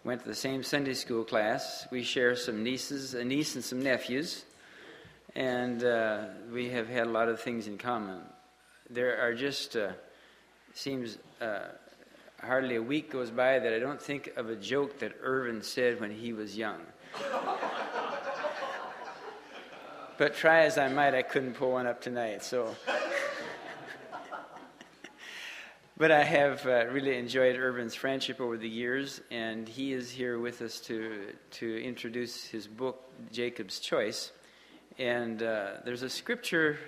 went to the same Sunday school class. We share a niece and some nephews, and we have had a lot of things in common. There are just, seems hardly a week goes by that I don't think of a joke that Irvin said when he was young. But try as I might, I couldn't pull one up tonight, so... But I have really enjoyed Irvin's friendship over the years, and he is here with us to introduce his book, Jacob's Choice. And there's a scripture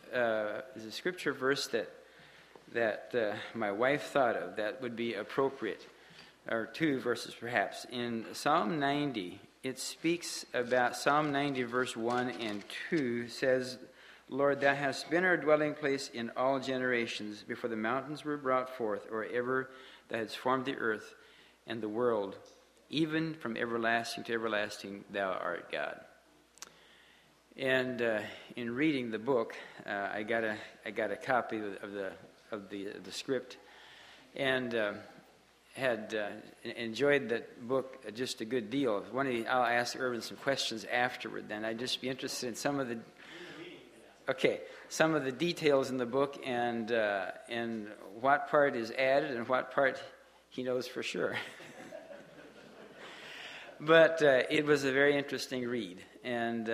verse that my wife thought of that would be appropriate, or two verses perhaps. In Psalm 90, it speaks about Psalm 90, verse 1 and 2 says, Lord, thou hast been our dwelling place in all generations, before the mountains were brought forth, or ever thou hadst formed the earth and the world. Even from everlasting to everlasting, thou art God. And in reading the book, I got a copy of the script, and had enjoyed that book just a good deal. I'll ask Irvin some questions afterward. Then I'd just be interested in some of the details in the book, and what part is added and what part he knows for sure. But it was a very interesting read, and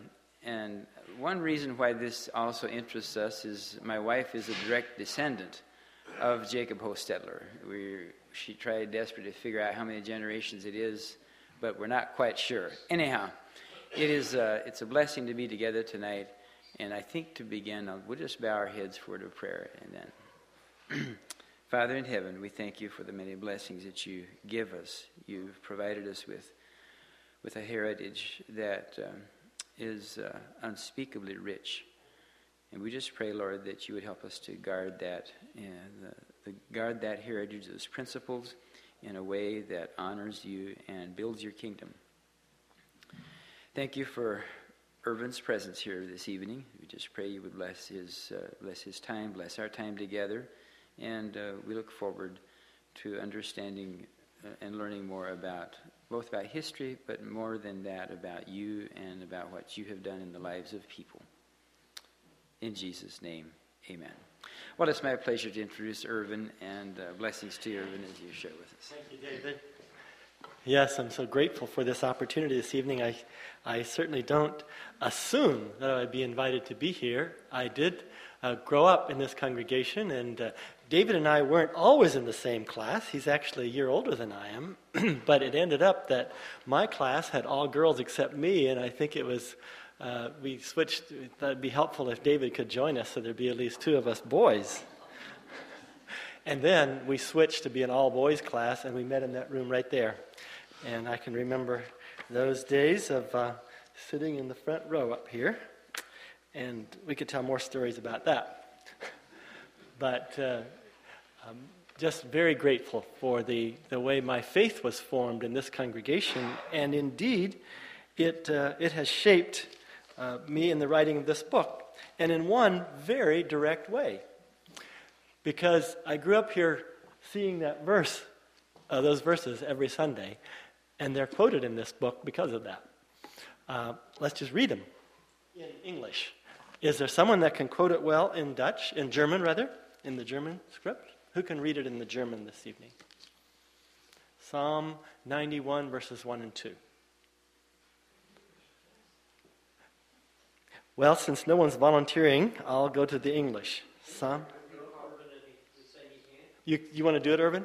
one reason why this also interests us is my wife is a direct descendant of Jacob Hostetler. She tried desperately to figure out how many generations it is, but we're not quite sure. Anyhow, it's a blessing to be together tonight. And I think to begin, we'll just bow our heads for a word of prayer. And then, Father in heaven, we thank you for the many blessings that you give us. You've provided us with a heritage that is unspeakably rich. And we just pray, Lord, that you would help us to guard that, guard that heritage, those principles, in a way that honors you and builds your kingdom. Thank you for Irvin's presence here this evening. We just pray you would bless his time, bless our time together, and we look forward to understanding and learning more about history, but more than that, about you and about what you have done in the lives of people. In Jesus' name, amen. Well, it's my pleasure to introduce Irvin, and blessings to you, Irvin, as you share with us. Thank you, David. Yes, I'm so grateful for this opportunity this evening. I certainly don't assume that I'd be invited to be here. I did grow up in this congregation, and David and I weren't always in the same class. He's actually a year older than I am, but it ended up that my class had all girls except me, and I think it was, we switched. That would be helpful if David could join us, so there'd be at least two of us boys. And then we switched to be an all-boys class, and we met in that room right there. And I can remember those days of sitting in the front row up here, and we could tell more stories about that. But I'm just very grateful for the way my faith was formed in this congregation, and indeed, it has shaped me in the writing of this book, and in one very direct way. Because I grew up here seeing those verses every Sunday, and they're quoted in this book because of that. Let's just read them in English. Is there someone that can quote it well in German, in the German script? Who can read it in the German this evening? Psalm 91, verses 1 and 2. Well, since no one's volunteering, I'll go to the English. Psalm. You want to do it, Irvin?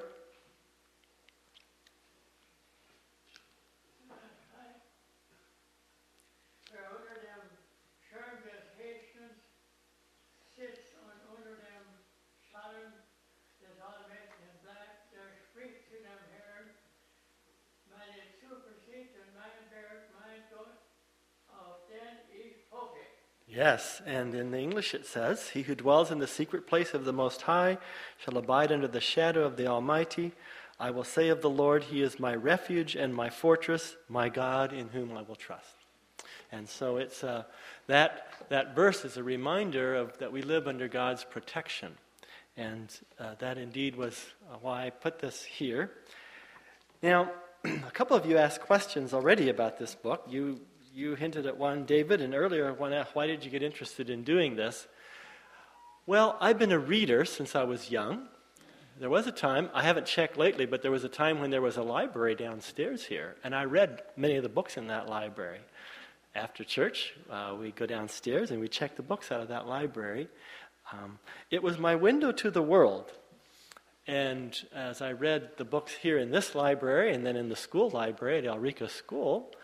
Yes, and in the English it says, "He who dwells in the secret place of the Most High shall abide under the shadow of the Almighty. I will say of the Lord, He is my refuge and my fortress, my God in whom I will trust." And so it's that verse is a reminder of that we live under God's protection. And that indeed was why I put this here. Now, a couple of you asked questions already about this book. You hinted at one, David, and earlier one asked, why did you get interested in doing this? Well, I've been a reader since I was young. There was a time, I haven't checked lately, but there was a time when there was a library downstairs here, and I read many of the books in that library. After church, we go downstairs and we check the books out of that library. It was my window to the world. And as I read the books here in this library and then in the school library at Elrica School,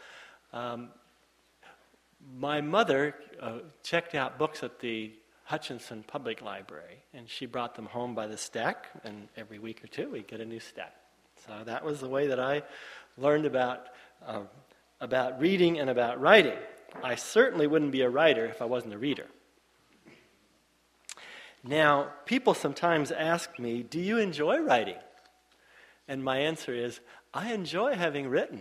my mother checked out books at the Hutchinson Public Library, and she brought them home by the stack, and every week or two we'd get a new stack. So that was the way that I learned about reading and about writing. I certainly wouldn't be a writer if I wasn't a reader. Now, people sometimes ask me, do you enjoy writing? And my answer is, I enjoy having written.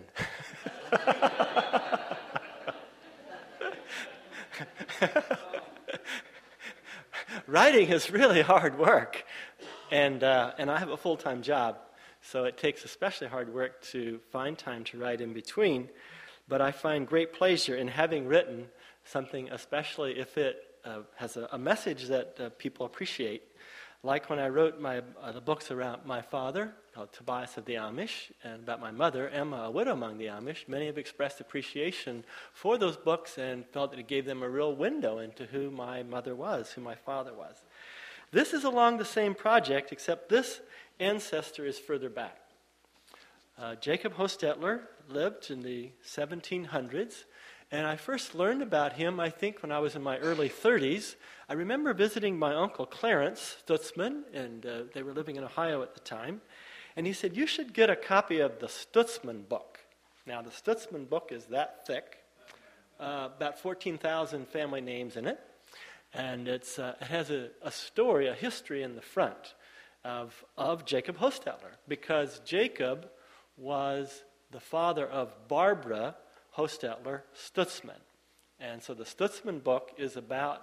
Writing is really hard work, and I have a full-time job, so it takes especially hard work to find time to write in between. But I find great pleasure in having written something, especially if it has a message that people appreciate. Like when I wrote the books around my father, called Tobias of the Amish, and about my mother, Emma, a widow among the Amish. Many have expressed appreciation for those books and felt that it gave them a real window into who my mother was, who my father was. This is along the same project, except this ancestor is further back. Jacob Hostetler lived in the 1700s, and I first learned about him, I think, when I was in my early 30s. I remember visiting my uncle Clarence Stutzman, and they were living in Ohio at the time, and he said, you should get a copy of the Stutzman book. Now, the Stutzman book is that thick, about 14,000 family names in it, and it has a story, a history in the front of Jacob Hostetler, because Jacob was the father of Barbara Hostetler Stutzman. And so the Stutzman book is about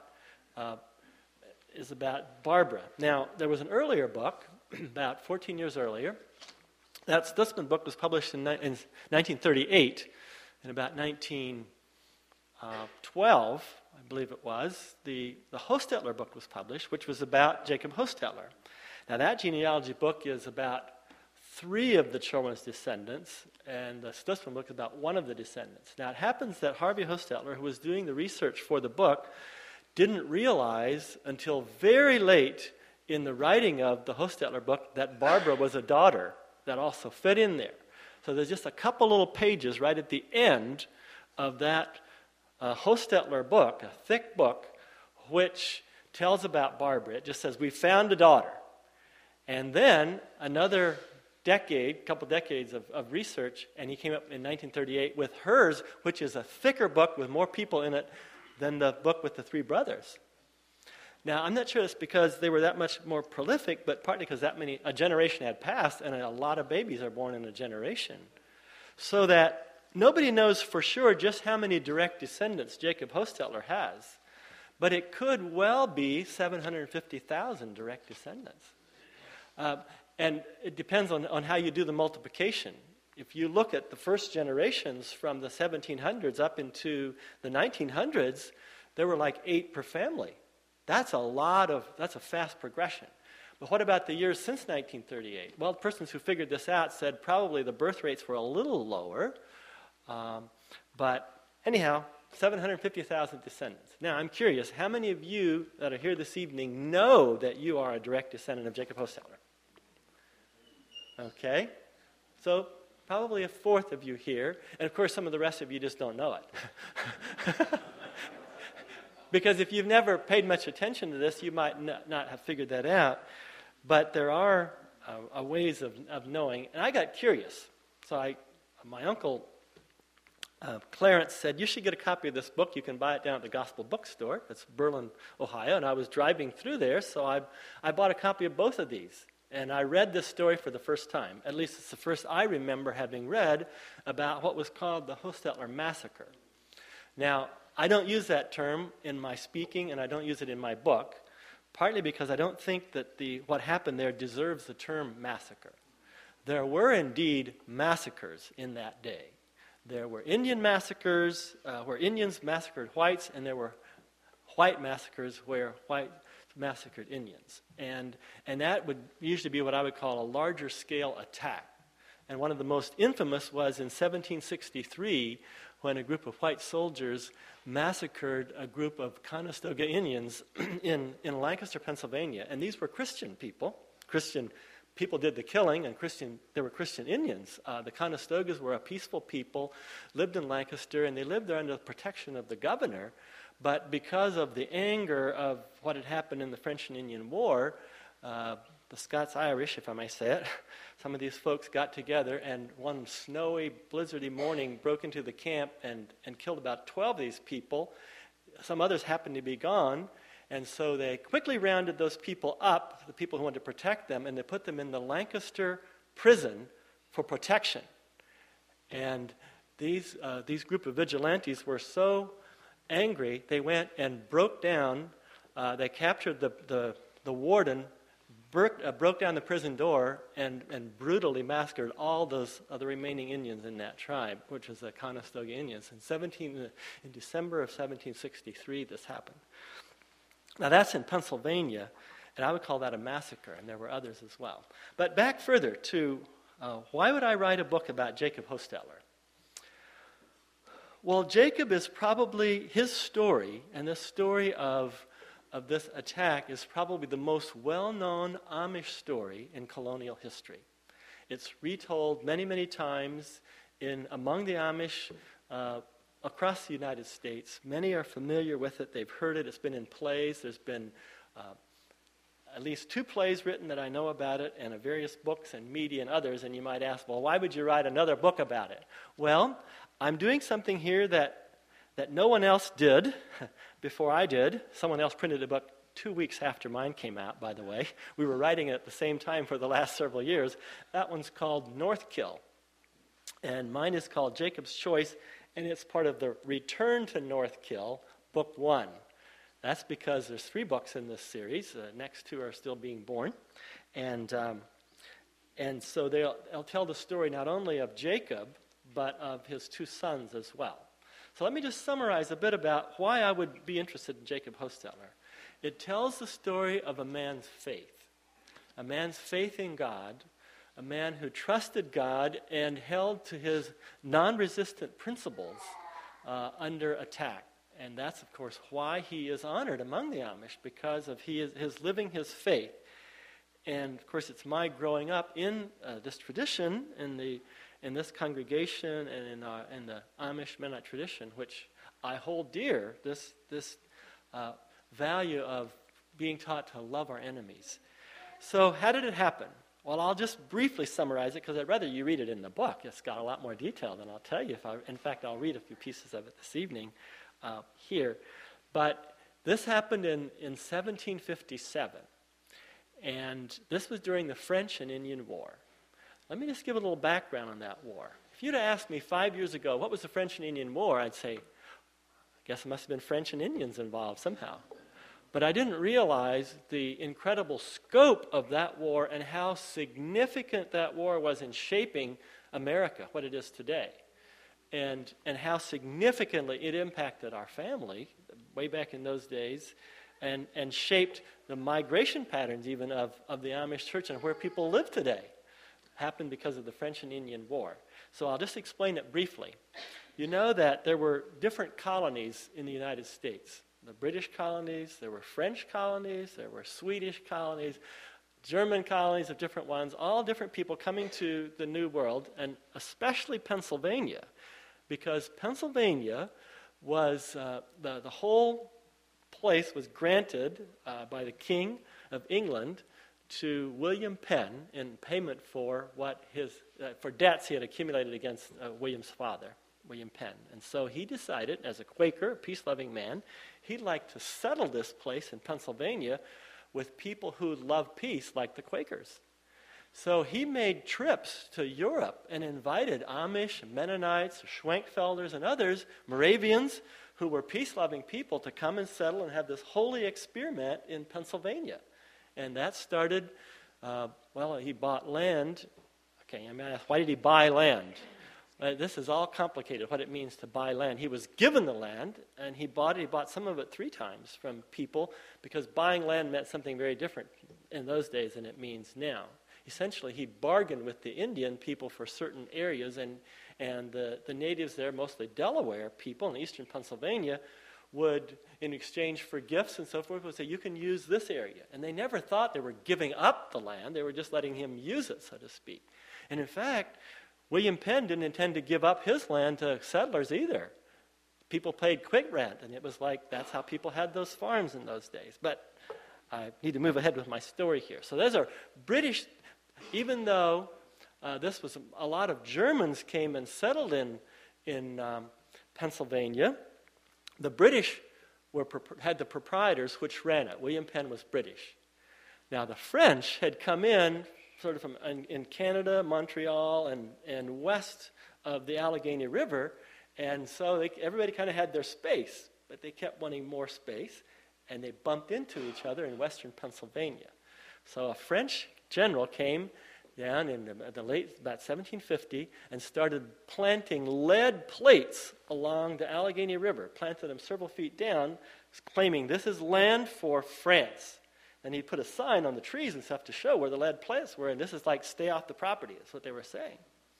Barbara. Now, there was an earlier book, about 14 years earlier. That Stutzman book was published in 1938. In about 1912, I believe it was, the Hostetler book was published, which was about Jacob Hostetler. Now, that genealogy book is about 3 of the children's descendants, and the Stutzman book is about 1 of the descendants. Now, it happens that Harvey Hostetler, who was doing the research for the book, didn't realize until very late in the writing of the Hostetler book that Barbara was a daughter that also fit in there. So there's just a couple little pages right at the end of that Hostetler book, a thick book, which tells about Barbara. It just says, we found a daughter. And then another couple decades of research, and he came up in 1938 with hers, which is a thicker book with more people in it than the book with the 3 brothers. Now, I'm not sure it's because they were that much more prolific, but partly because a generation had passed, and a lot of babies are born in a generation. So that nobody knows for sure just how many direct descendants Jacob Hostetler has, but it could well be 750,000 direct descendants. And it depends on how you do the multiplication. If you look at the first generations from the 1700s up into the 1900s, there were like 8 per family. That's a fast progression. But what about the years since 1938? Well, the persons who figured this out said probably the birth rates were a little lower. But anyhow, 750,000 descendants. Now, I'm curious, how many of you that are here this evening know that you are a direct descendant of Jacob Hostetler? Okay, so probably a fourth of you here, and of course some of the rest of you just don't know it. Because if you've never paid much attention to this, you might not have figured that out. But there are ways of knowing, and I got curious. So my uncle Clarence said, you should get a copy of this book. You can buy it down at the Gospel Bookstore. It's Berlin, Ohio, and I was driving through there, so I bought a copy of both of these. And I read this story for the first time. At least it's the first I remember having read about what was called the Hostetler Massacre. Now, I don't use that term in my speaking, and I don't use it in my book, partly because I don't think that what happened there deserves the term massacre. there were indeed massacres in that day. There were Indian massacres where Indians massacred whites, and there were white massacres where whites massacred Indians. And that would usually be what I would call a larger scale attack. And one of the most infamous was in 1763 when a group of white soldiers massacred a group of Conestoga Indians in Lancaster, Pennsylvania. And these were Christian people. Christian people did the killing, and there were Christian Indians. The Conestogas were a peaceful people, lived in Lancaster, and they lived there under the protection of the governor. But because of the anger of what had happened in the French and Indian War, the Scots-Irish, if I may say it, some of these folks got together and one snowy, blizzardy morning broke into the camp and killed about 12 of these people. Some others happened to be gone, and so they quickly rounded those people up, the people who wanted to protect them, and they put them in the Lancaster prison for protection. And these group of vigilantes were so angry, they went and broke down, they captured the warden, broke down the prison door and brutally massacred all those other remaining Indians in that tribe, which was the Conestoga Indians. In December of 1763, this happened. Now that's in Pennsylvania, and I would call that a massacre, and there were others as well. But back further to why would I write a book about Jacob Hostettler? Well, Jacob is probably, his story, and the story of this attack is probably the most well-known Amish story in colonial history. It's retold many, many times among the Amish across the United States. Many are familiar with it. They've heard it. It's been in plays. There's been at least 2 plays written that I know about it, and various books and media and others. And you might ask, well, why would you write another book about it? Well, I'm doing something here that no one else did before I did. Someone else printed a book 2 weeks after mine came out, by the way. We were writing it at the same time for the last several years. That one's called Northkill. And mine is called Jacob's Choice, and it's part of the Return to Northkill, Book 1. That's because there's 3 books in this series. The next 2 are still being born. And so they'll tell the story not only of Jacob, but of his 2 sons as well. So let me just summarize a bit about why I would be interested in Jacob Hostettler. It tells the story of a man's faith in God, a man who trusted God and held to his non-resistant principles under attack. And that's, of course, why he is honored among the Amish, because of his living his faith. And, of course, it's my growing up in this tradition, in this congregation and in the Amish Mennonite tradition, which I hold dear, this value of being taught to love our enemies. So how did it happen? Well, I'll just briefly summarize it because I'd rather you read it in the book. It's got a lot more detail than I'll tell you. In fact, I'll read a few pieces of it this evening here. But this happened in 1757, and this was during the French and Indian War. Let me just give a little background on that war. If you'd have asked me 5 years ago, what was the French and Indian War, I'd say, I guess it must have been French and Indians involved somehow. But I didn't realize the incredible scope of that war and how significant that war was in shaping America, what it is today, and how significantly it impacted our family way back in those days, and shaped the migration patterns even of the Amish church and where people live today. Happened because of the French and Indian War. So I'll just explain it briefly. You know that there were different colonies in the United States. The British colonies, there were French colonies, there were Swedish colonies, German colonies of different ones, all different people coming to the New World, and especially Pennsylvania, because Pennsylvania was, the whole place was granted by the King of England to William Penn in payment for for debts he had accumulated against William's father, William Penn. And so he decided, as a Quaker, a peace-loving man, he'd like to settle this place in Pennsylvania with people who loved peace, like the Quakers. So he made trips to Europe and invited Amish, Mennonites, Schwenkfelders, and others, Moravians, who were peace-loving people, to come and settle and have this holy experiment in Pennsylvania. And that started, he bought land Okay, I mean, why did he buy land? This is all complicated, what it means to buy land. He was given the land, and he bought it. He bought some of it 3 times from people, because buying land meant something very different in those days than it means now. Essentially, he bargained with the Indian people for certain areas, and the natives there, mostly Delaware people in eastern Pennsylvania, would, in exchange for gifts and so forth, would say, you can use this area. And they never thought they were giving up the land. They were just letting him use it, so to speak. And in fact, William Penn didn't intend to give up his land to settlers either. People paid quit rent, and it was like, that's how people had those farms in those days. But I need to move ahead with my story here. So those are British, even though this was a lot of Germans came and settled in Pennsylvania, the British had the proprietors which ran it. William Penn was British. Now the French had come in sort of from in Canada, Montreal, and west of the Allegheny River, and so everybody kind of had their space, but they kept wanting more space, and they bumped into each other in western Pennsylvania. So a French general came down in the late, about 1750, and started planting lead plates along the Allegheny River, planted them several feet down, claiming this is land for France. And he put a sign on the trees and stuff to show where the lead plates were, and this is like, stay off the property. That's what they were saying.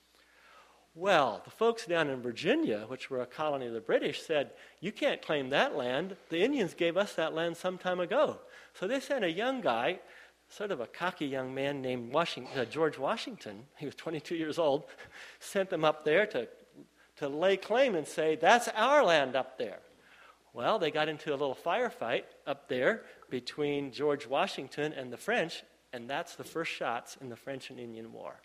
Well, the folks down in Virginia, which were a colony of the British, said, you can't claim that land. The Indians gave us that land some time ago. So they sent a young guy, sort of a cocky young man named George Washington, he was 22 years old, sent them up there to lay claim and say, that's our land up there. Well, they got into a little firefight up there between George Washington and the French, and that's the first shots in the French and Indian War.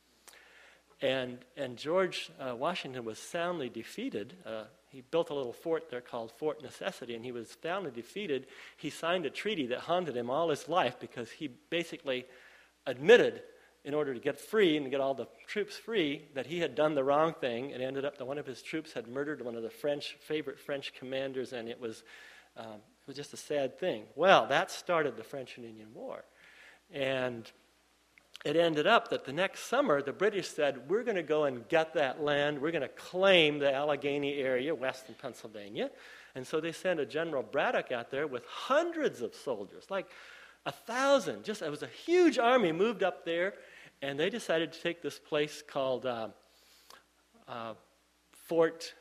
And George Washington was soundly defeated. He built a little fort there called Fort Necessity, and he was soundly defeated. He signed a treaty that haunted him all his life because he basically admitted, in order to get free and to get all the troops free, that he had done the wrong thing. It ended up that one of his troops had murdered one of the favorite French commanders, and it was just a sad thing. Well, that started the French and Indian War. And it ended up that the next summer, the British said, we're going to go and get that land. We're going to claim the Allegheny area, western Pennsylvania. And so they sent a General Braddock out there with hundreds of soldiers, like 1,000. It was a huge army moved up there, and they decided to take this place called Fort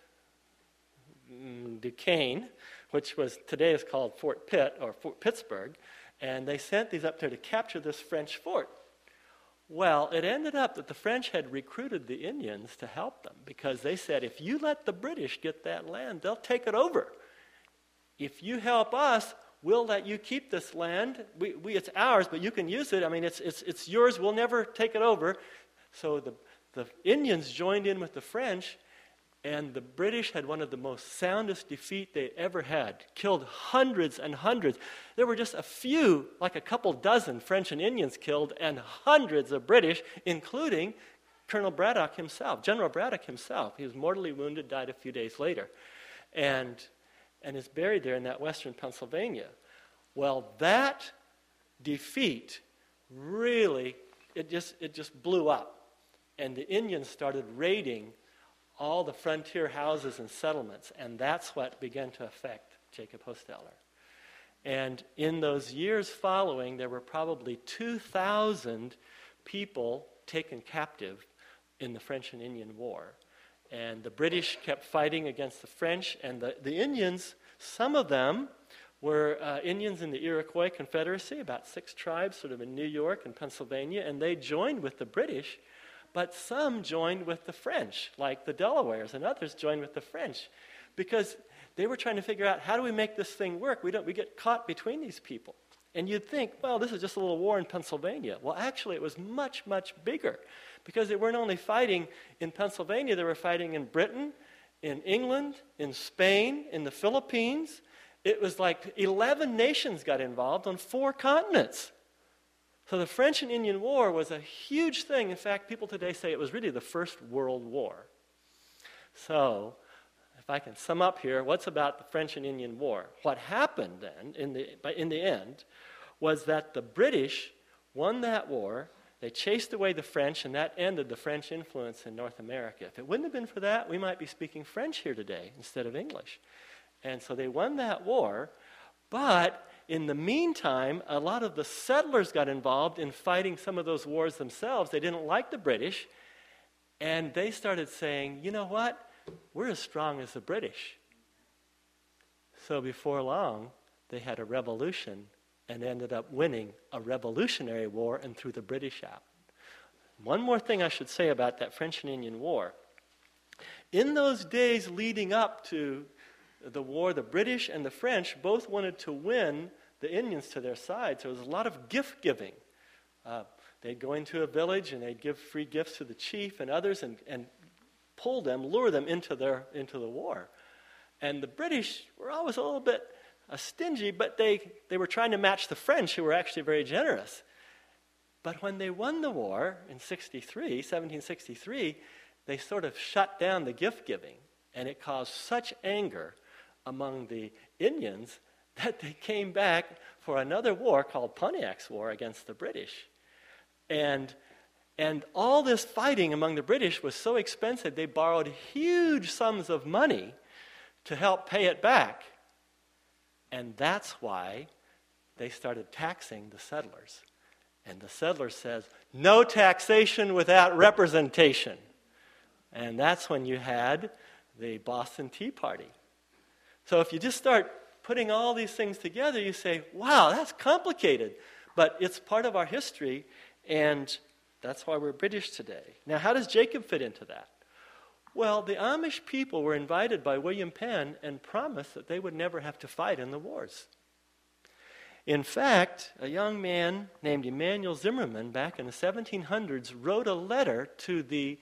Duquesne, which today is called Fort Pitt, or Fort Pittsburgh, and they sent these up there to capture this French fort. Well, it ended up that the French had recruited the Indians to help them, because they said, if you let the British get that land, they'll take it over. If you help us, we'll let you keep this land. It's ours, but you can use it. I mean, it's yours. We'll never take it over. So the Indians joined in with the French, and the British had one of the most soundest defeat they ever had, killed hundreds and hundreds. There were just a few, like a couple dozen French and Indians killed, and hundreds of British, including Colonel Braddock himself, General Braddock himself. He was mortally wounded, died a few days later, and is buried there in that western Pennsylvania. Well, that defeat really, it just blew up, and the Indians started raiding all the frontier houses and settlements, and that's what began to affect Jacob Hostetter. And in those years following, there were probably 2,000 people taken captive in the French and Indian War. And the British kept fighting against the French, and the Indians, some of them were Indians in the Iroquois Confederacy, about 6 tribes sort of in New York and Pennsylvania, and they joined with the British. But some joined with the French, like the Delawares, and others joined with the French, because they were trying to figure out, how do we make this thing work? We get caught between these people. And you'd think, well, this is just a little war in Pennsylvania. Well, actually, it was much, much bigger, because they weren't only fighting in Pennsylvania, they were fighting in Britain, in England, in Spain, in the Philippines. It was like 11 nations got involved on 4 continents. So the French and Indian War was a huge thing. In fact, people today say it was really the First World War. So, if I can sum up here, what's about the French and Indian War? What happened then, in the end, was that the British won that war, They chased away the French, and that ended the French influence in North America. If it wouldn't have been for that, we might be speaking French here today instead of English. And so they won that war, but in the meantime, a lot of the settlers got involved in fighting some of those wars themselves. They didn't like the British, and they started saying, you know what? We're as strong as the British. So before long, they had a revolution and ended up winning a revolutionary war and threw the British out. One more thing I should say about that French and Indian War. In those days leading up to the war, the British and the French both wanted to win the Indians to their side, so there was a lot of gift giving. They'd go into a village and they'd give free gifts to the chief and others and pull them, lure them into the war. And the British were always a little bit stingy, but they were trying to match the French, who were actually very generous. But when they won the war in 1763, they sort of shut down the gift giving, and it caused such anger among the Indians that they came back for another war called Pontiac's War against the British. And all this fighting among the British was so expensive, they borrowed huge sums of money to help pay it back. And that's why they started taxing the settlers. And the settlers says, no taxation without representation. And that's when you had the Boston Tea Party. So if you just start putting all these things together, you say, wow, that's complicated. But it's part of our history, and that's why we're British today. Now, how does Jacob fit into that? Well, the Amish people were invited by William Penn and promised that they would never have to fight in the wars. In fact, a young man named Emanuel Zimmerman back in the 1700s wrote a letter to the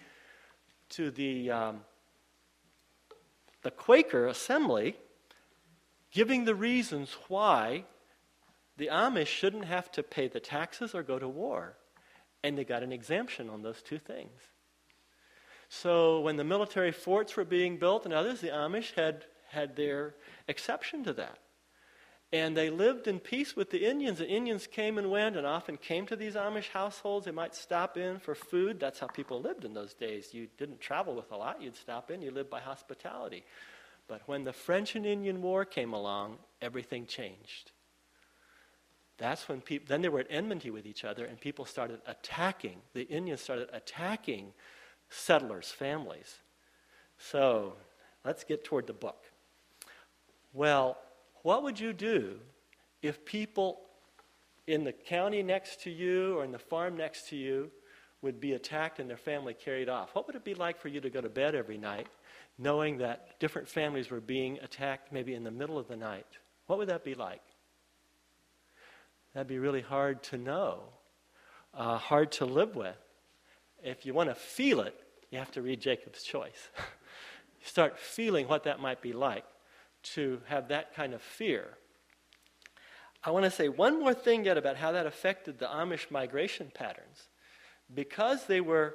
Quaker Assembly giving the reasons why the Amish shouldn't have to pay the taxes or go to war. And they got an exemption on those two things. So when the military forts were being built and others, the Amish had their exception to that. And they lived in peace with the Indians. The Indians came and went and often came to these Amish households. They might stop in for food. That's how people lived in those days. You didn't travel with a lot. You'd stop in. You lived by hospitality. But when the French and Indian War came along, everything changed. That's when then they were at enmity with each other, and people started attacking. The Indians started attacking settlers' families. So let's get toward the book. Well, what would you do if people in the county next to you or in the farm next to you would be attacked and their family carried off? What would it be like for you to go to bed every night knowing that different families were being attacked maybe in the middle of the night? What would that be like? That'd be really hard to know, hard to live with. If you want to feel it, you have to read Jacob's Choice. You start feeling what that might be like to have that kind of fear. I want to say one more thing yet about how that affected the Amish migration patterns. Because they were,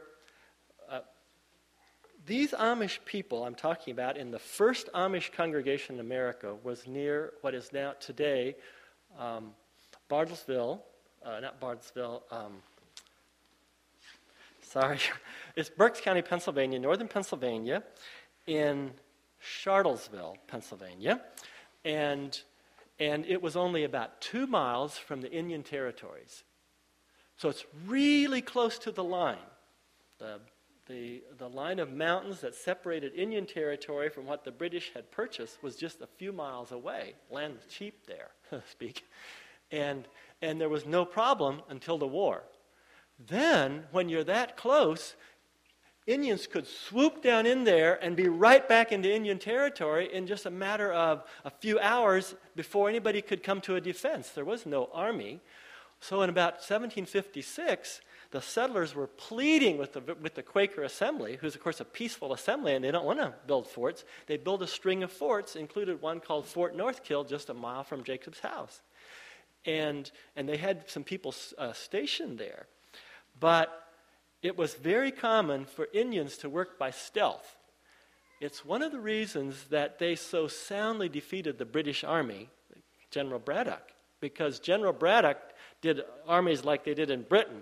these Amish people I'm talking about in the first Amish congregation in America was near what is now today it's Berks County, Pennsylvania, northern Pennsylvania, in Charlottesville, Pennsylvania, and it was only about 2 miles from the Indian territories. So it's really close to the line. The line of mountains that separated Indian territory from what the British had purchased was just a few miles away. Land was cheap there, so to speak. And there was no problem until the war. Then, when you're that close, Indians could swoop down in there and be right back into Indian territory in just a matter of a few hours before anybody could come to a defense. There was no army. So in about 1756, the settlers were pleading with the Quaker Assembly, who's of course a peaceful assembly, and they don't want to build forts. They built a string of forts, included one called Fort Northkill, just a mile from Jacob's house. And they had some people stationed there. But it was very common for Indians to work by stealth. It's one of the reasons that they so soundly defeated the British Army, General Braddock, because General Braddock did armies like they did in Britain.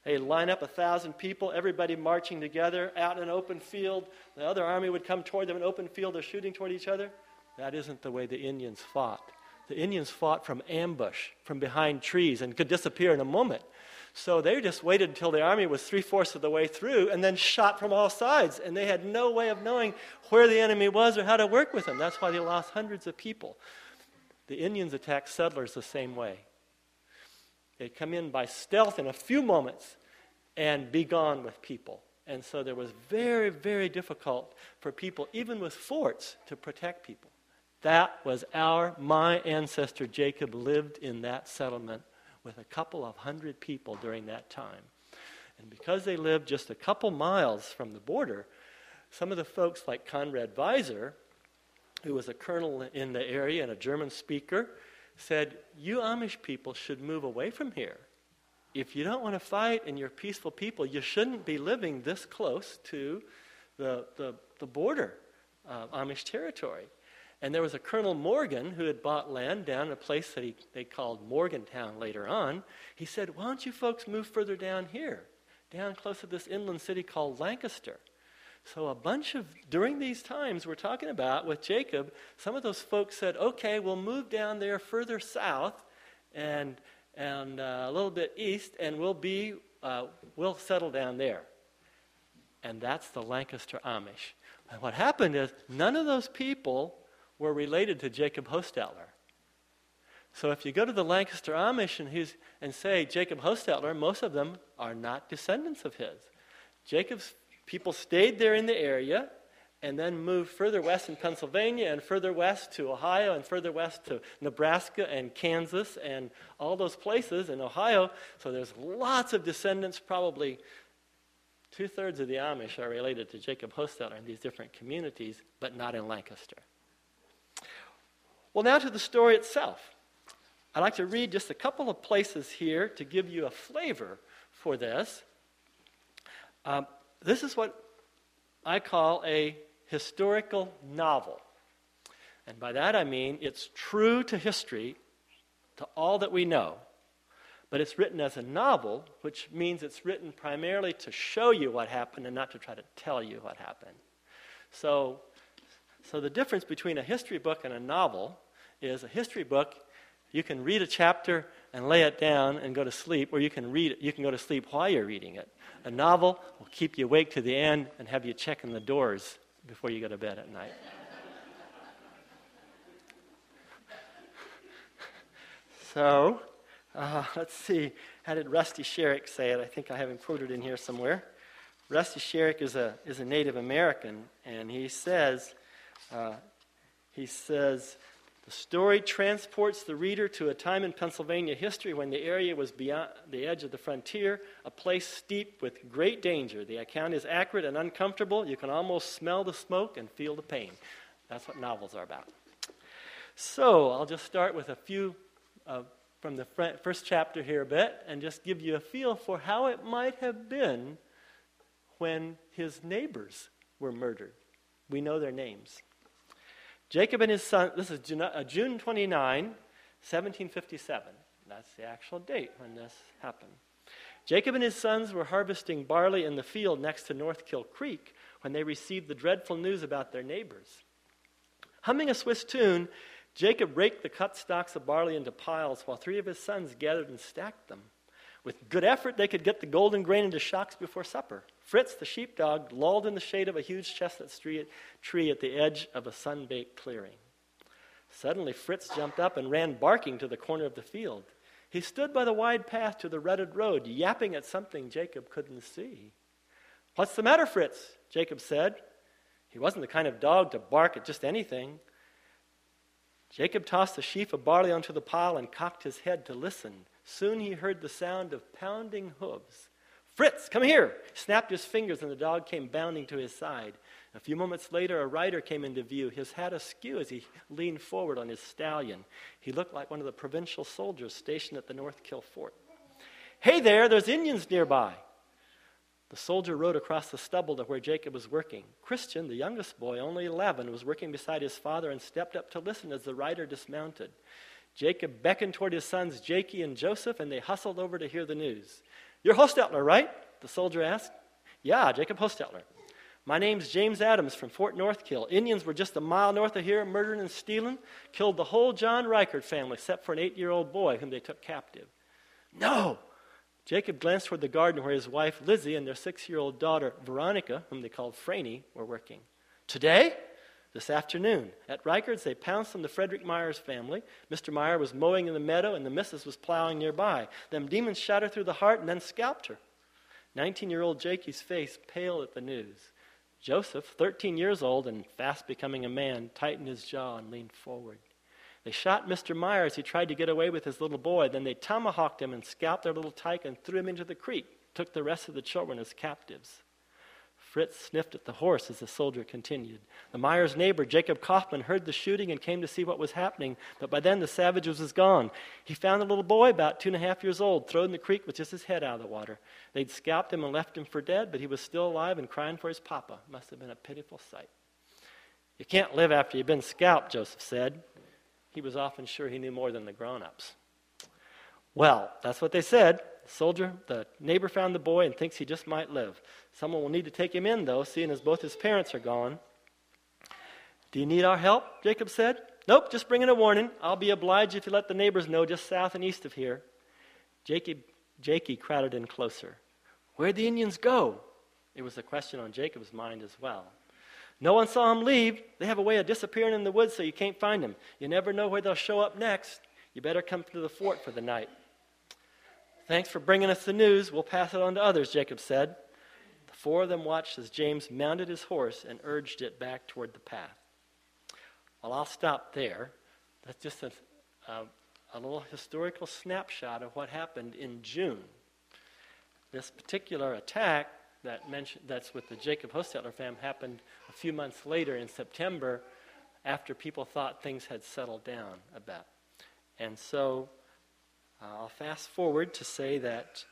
They'd line up 1,000 people, everybody marching together out in an open field. The other army would come toward them in an open field. They're shooting toward each other. That isn't the way the Indians fought. The Indians fought from ambush, from behind trees, and could disappear in a moment. So they just waited until the army was 3/4 of the way through and then shot from all sides. And they had no way of knowing where the enemy was or how to work with them. That's why they lost hundreds of people. The Indians attacked settlers the same way. They'd come in by stealth in a few moments and be gone with people. And so there was very, very difficult for people, even with forts, to protect people. That was my ancestor Jacob lived in that settlement with a couple of hundred people during that time. And because they lived just a couple miles from the border, some of the folks like Conrad Weiser, who was a colonel in the area and a German speaker, said, you Amish people should move away from here. If you don't want to fight and you're peaceful people, you shouldn't be living this close to the border, Amish territory. And there was a Colonel Morgan who had bought land down in a place that they called Morgantown later on. He said, why don't you folks move further down here, down close to this inland city called Lancaster? So during these times we're talking about with Jacob, some of those folks said, okay, we'll move down there further south and a little bit east, and we'll settle down there. And that's the Lancaster Amish. And what happened is none of those people were related to Jacob Hostetler. So if you go to the Lancaster Amish and say Jacob Hostetler, most of them are not descendants of his. Jacob's people stayed there in the area and then moved further west in Pennsylvania and further west to Ohio and further west to Nebraska and Kansas and all those places in Ohio. So there's lots of descendants, probably 2/3 of the Amish are related to Jacob Hostetler in these different communities, but not in Lancaster. Well, now to the story itself. I'd like to read just a couple of places here to give you a flavor for this. This is what I call a historical novel. And by that I mean it's true to history, to all that we know. But it's written as a novel, which means it's written primarily to show you what happened and not to try to tell you what happened. So the difference between a history book and a novel is a history book, you can read a chapter and lay it down and go to sleep, or you can go to sleep while you're reading it. A novel will keep you awake to the end and have you checking the doors before you go to bed at night. So, let's see. How did Rusty Sherrick say it? I think I have him quoted in here somewhere. Rusty Sherrick is a Native American, and he says, the story transports the reader to a time in Pennsylvania history when the area was beyond the edge of the frontier, a place steeped with great danger. The account is accurate and uncomfortable. You can almost smell the smoke and feel the pain. That's what novels are about. So I'll just start with a few from the first chapter here a bit and just give you a feel for how it might have been when his neighbors were murdered. We know their names. Jacob and his son, this is June 29, 1757. That's the actual date when this happened. Jacob and his sons were harvesting barley in the field next to Northkill Creek when they received the dreadful news about their neighbors. Humming a Swiss tune, Jacob raked the cut stalks of barley into piles while 3 of his sons gathered and stacked them. With good effort, they could get the golden grain into shocks before supper. Fritz, the sheepdog, lolled in the shade of a huge chestnut tree at the edge of a sun-baked clearing. Suddenly, Fritz jumped up and ran barking to the corner of the field. He stood by the wide path to the rutted road, yapping at something Jacob couldn't see. "What's the matter, Fritz?" Jacob said. He wasn't the kind of dog to bark at just anything. Jacob tossed the sheaf of barley onto the pile and cocked his head to listen. Soon he heard the sound of pounding hooves. "Fritz, come here!" He snapped his fingers and the dog came bounding to his side. A few moments later, a rider came into view, his hat askew as he leaned forward on his stallion. He looked like one of the provincial soldiers stationed at the Northkill Fort. "Hey there, there's Indians nearby." The soldier rode across the stubble to where Jacob was working. Christian, the youngest boy, only 11, was working beside his father and stepped up to listen as the rider dismounted. Jacob beckoned toward his sons Jakey and Joseph, and they hustled over to hear the news. "You're Hostetler, right?" the soldier asked. "Yeah, Jacob Hostetler. My name's James Adams from Fort Northkill. Indians were just a mile north of here, murdering and stealing, killed the whole John Reichert family except for an 8-year-old boy whom they took captive." "No!" Jacob glanced toward the garden where his wife Lizzie and their 6-year-old daughter Veronica, whom they called Franny, were working. "Today?" "This afternoon. At Reichert's, they pounced on the Frederick Myers family. Mr. Meyer was mowing in the meadow, and the missus was plowing nearby. Them demons shot her through the heart and then scalped her." 19-year-old Jakey's face paled at the news. Joseph, 13 years old and fast becoming a man, tightened his jaw and leaned forward. "They shot Mr. Meyer as he tried to get away with his little boy. Then they tomahawked him and scalped their little tyke and threw him into the creek, took the rest of the children as captives." Fritz sniffed at the horse as the soldier continued. "The Myers' neighbor, Jacob Kaufman, heard the shooting and came to see what was happening, but by then the savage was gone. He found a little boy about 2.5 years old, thrown in the creek with just his head out of the water. They'd scalped him and left him for dead, but he was still alive and crying for his papa. Must have been a pitiful sight." "You can't live after you've been scalped," Joseph said. He was often sure he knew more than the grown-ups. "Well, that's what they said. The neighbor found the boy and thinks he just might live. Someone will need to take him in, though, seeing as both his parents are gone." "Do you need our help?" Jacob said. "Nope, just bringing a warning. I'll be obliged if you let the neighbors know just south and east of here." Jakey crowded in closer. "Where'd the Indians go?" It was a question on Jacob's mind as well. "No one saw them leave. They have a way of disappearing in the woods so you can't find them. You never know where they'll show up next. You better come to the fort for the night." "Thanks for bringing us the news. We'll pass it on to others," Jacob said. The four of them watched as James mounted his horse and urged it back toward the path. Well, I'll stop there. That's just a little historical snapshot of what happened in June. This particular attack that's with the Jacob Hostetler family happened a few months later in September, after people thought things had settled down a bit. And so I'll fast forward to say that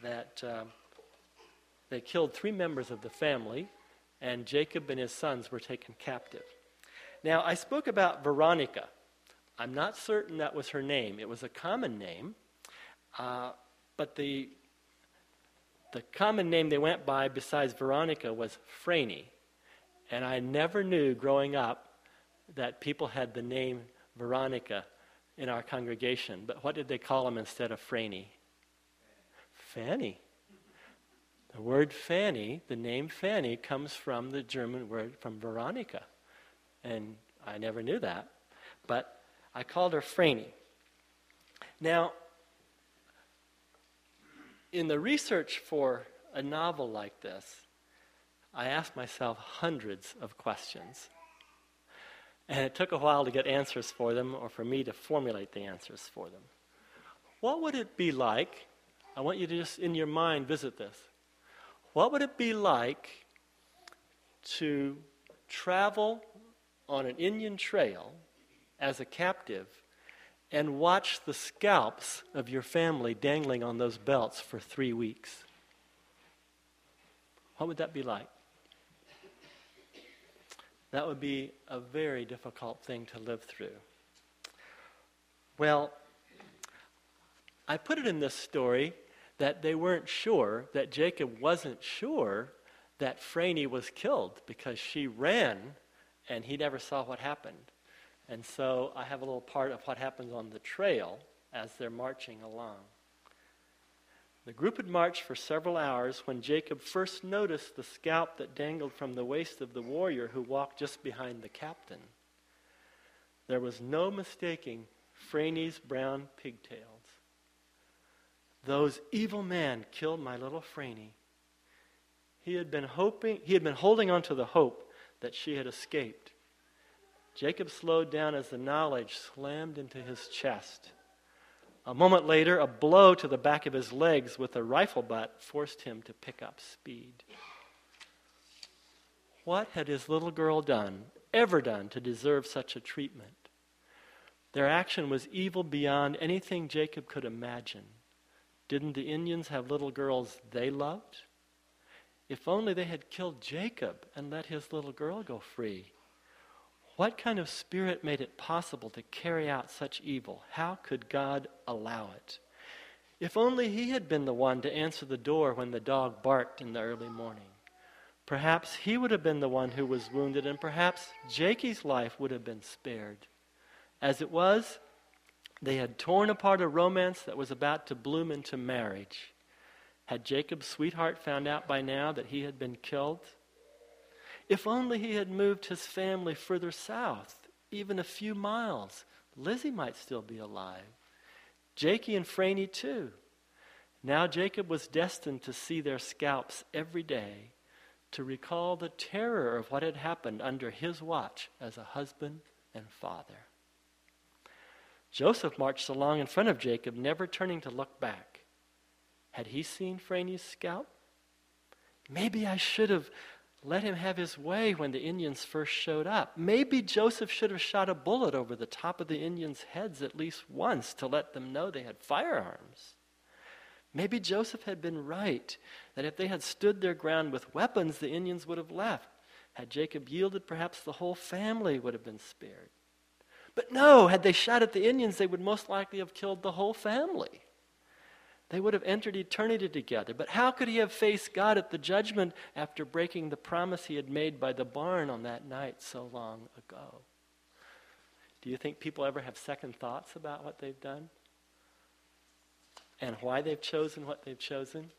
they killed 3 members of the family, and Jacob and his sons were taken captive. Now, I spoke about Veronica. I'm not certain that was her name. It was a common name, but the common name they went by besides Veronica was Franny. And I never knew growing up that people had the name Veronica in our congregation. But what did they call them instead of Franny? Fanny. The word Fanny, the name Fanny, comes from the German word from Veronica. And I never knew that. But I called her Franny. Now, in the research for a novel like this, I asked myself hundreds of questions. And it took a while to get answers for them, or for me to formulate the answers for them. What would it be like? I want you to just, in your mind, visit this. What would it be like to travel on an Indian trail as a captive and watch the scalps of your family dangling on those belts for 3 weeks? What would that be like? That would be a very difficult thing to live through. Well, I put it in this story that they weren't sure, that Jacob wasn't sure that Franny was killed because she ran and he never saw what happened. And so I have a little part of what happens on the trail as they're marching along. The group had marched for several hours when Jacob first noticed the scalp that dangled from the waist of the warrior who walked just behind the captain. There was no mistaking Franny's brown pigtails. Those evil men killed my little Franny. He had been holding on to the hope that she had escaped. Jacob slowed down as the knowledge slammed into his chest. A moment later, a blow to the back of his legs with a rifle butt forced him to pick up speed. What had his little girl ever done to deserve such a treatment? Their action was evil beyond anything Jacob could imagine. Didn't the Indians have little girls they loved? If only they had killed Jacob and let his little girl go free. What kind of spirit made it possible to carry out such evil? How could God allow it? If only he had been the one to answer the door when the dog barked in the early morning. Perhaps he would have been the one who was wounded, and perhaps Jakey's life would have been spared. As it was, they had torn apart a romance that was about to bloom into marriage. Had Jacob's sweetheart found out by now that he had been killed? If only he had moved his family further south, even a few miles, Lizzie might still be alive. Jakey and Franny too. Now Jacob was destined to see their scalps every day, to recall the terror of what had happened under his watch as a husband and father. Joseph marched along in front of Jacob, never turning to look back. Had he seen Franny's scalp? Maybe I should have let him have his way when the Indians first showed up. Maybe Joseph should have shot a bullet over the top of the Indians' heads at least once to let them know they had firearms. Maybe Joseph had been right, that if they had stood their ground with weapons, the Indians would have left. Had Jacob yielded, perhaps the whole family would have been spared. But no, had they shot at the Indians, they would most likely have killed the whole family. They would have entered eternity together. But how could he have faced God at the judgment after breaking the promise he had made by the barn on that night so long ago? Do you think people ever have second thoughts about what they've done? And why they've chosen what they've chosen?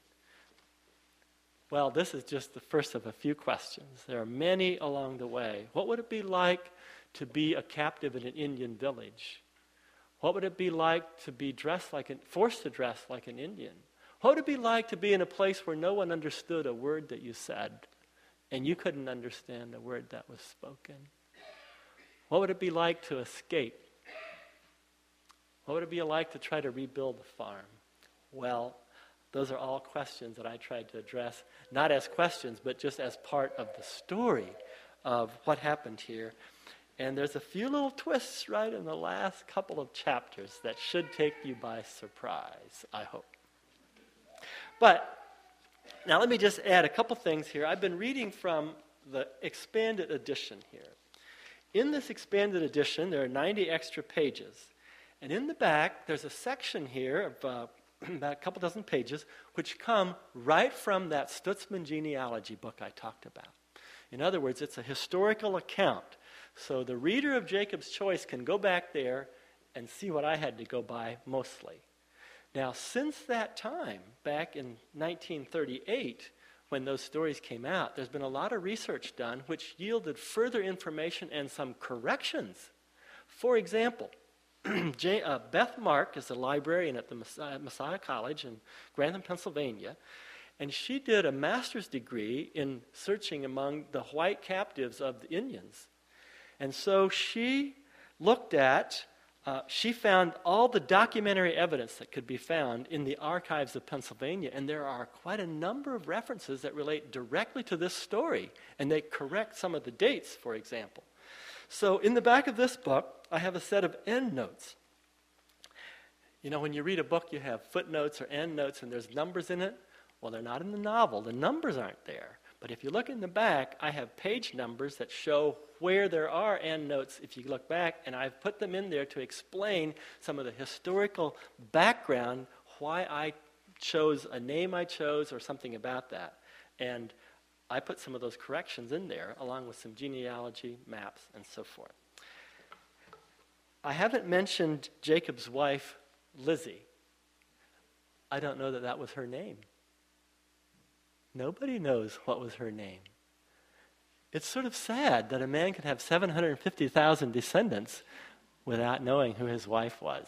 Well, this is just the first of a few questions. There are many along the way. What would it be like to be a captive in an Indian village? What would it be like to be forced to dress like an Indian? What would it be like to be in a place where no one understood a word that you said, and you couldn't understand a word that was spoken? What would it be like to escape? What would it be like to try to rebuild the farm? Well, those are all questions that I tried to address, not as questions, but just as part of the story of what happened here. And there's a few little twists right in the last couple of chapters that should take you by surprise, I hope. But now let me just add a couple things here. I've been reading from the expanded edition here. In this expanded edition, there are 90 extra pages. And in the back, there's a section here of about a couple dozen pages, which come right from that Stutzman genealogy book I talked about. In other words, it's a historical account. So the reader of Jacob's Choice can go back there and see what I had to go by mostly. Now, since that time, back in 1938, when those stories came out, there's been a lot of research done which yielded further information and some corrections. For example, Beth Mark is a librarian at the Messiah College in Grantham, Pennsylvania, and she did a master's degree in searching among the white captives of the Indians. And so she looked at, she found all the documentary evidence that could be found in the archives of Pennsylvania, and there are quite a number of references that relate directly to this story, and they correct some of the dates, for example. So in the back of this book, I have a set of endnotes. You know, when you read a book, you have footnotes or endnotes, and there's numbers in it. Well, they're not in the novel. The numbers aren't there. But if you look in the back, I have page numbers that show where there are endnotes if you look back, and I've put them in there to explain some of the historical background, why I chose a name I chose or something about that. And I put some of those corrections in there, along with some genealogy, maps, and so forth. I haven't mentioned Jacob's wife, Lizzie. I don't know that that was her name. Nobody knows what was her name. It's sort of sad that a man could have 750,000 descendants without knowing who his wife was.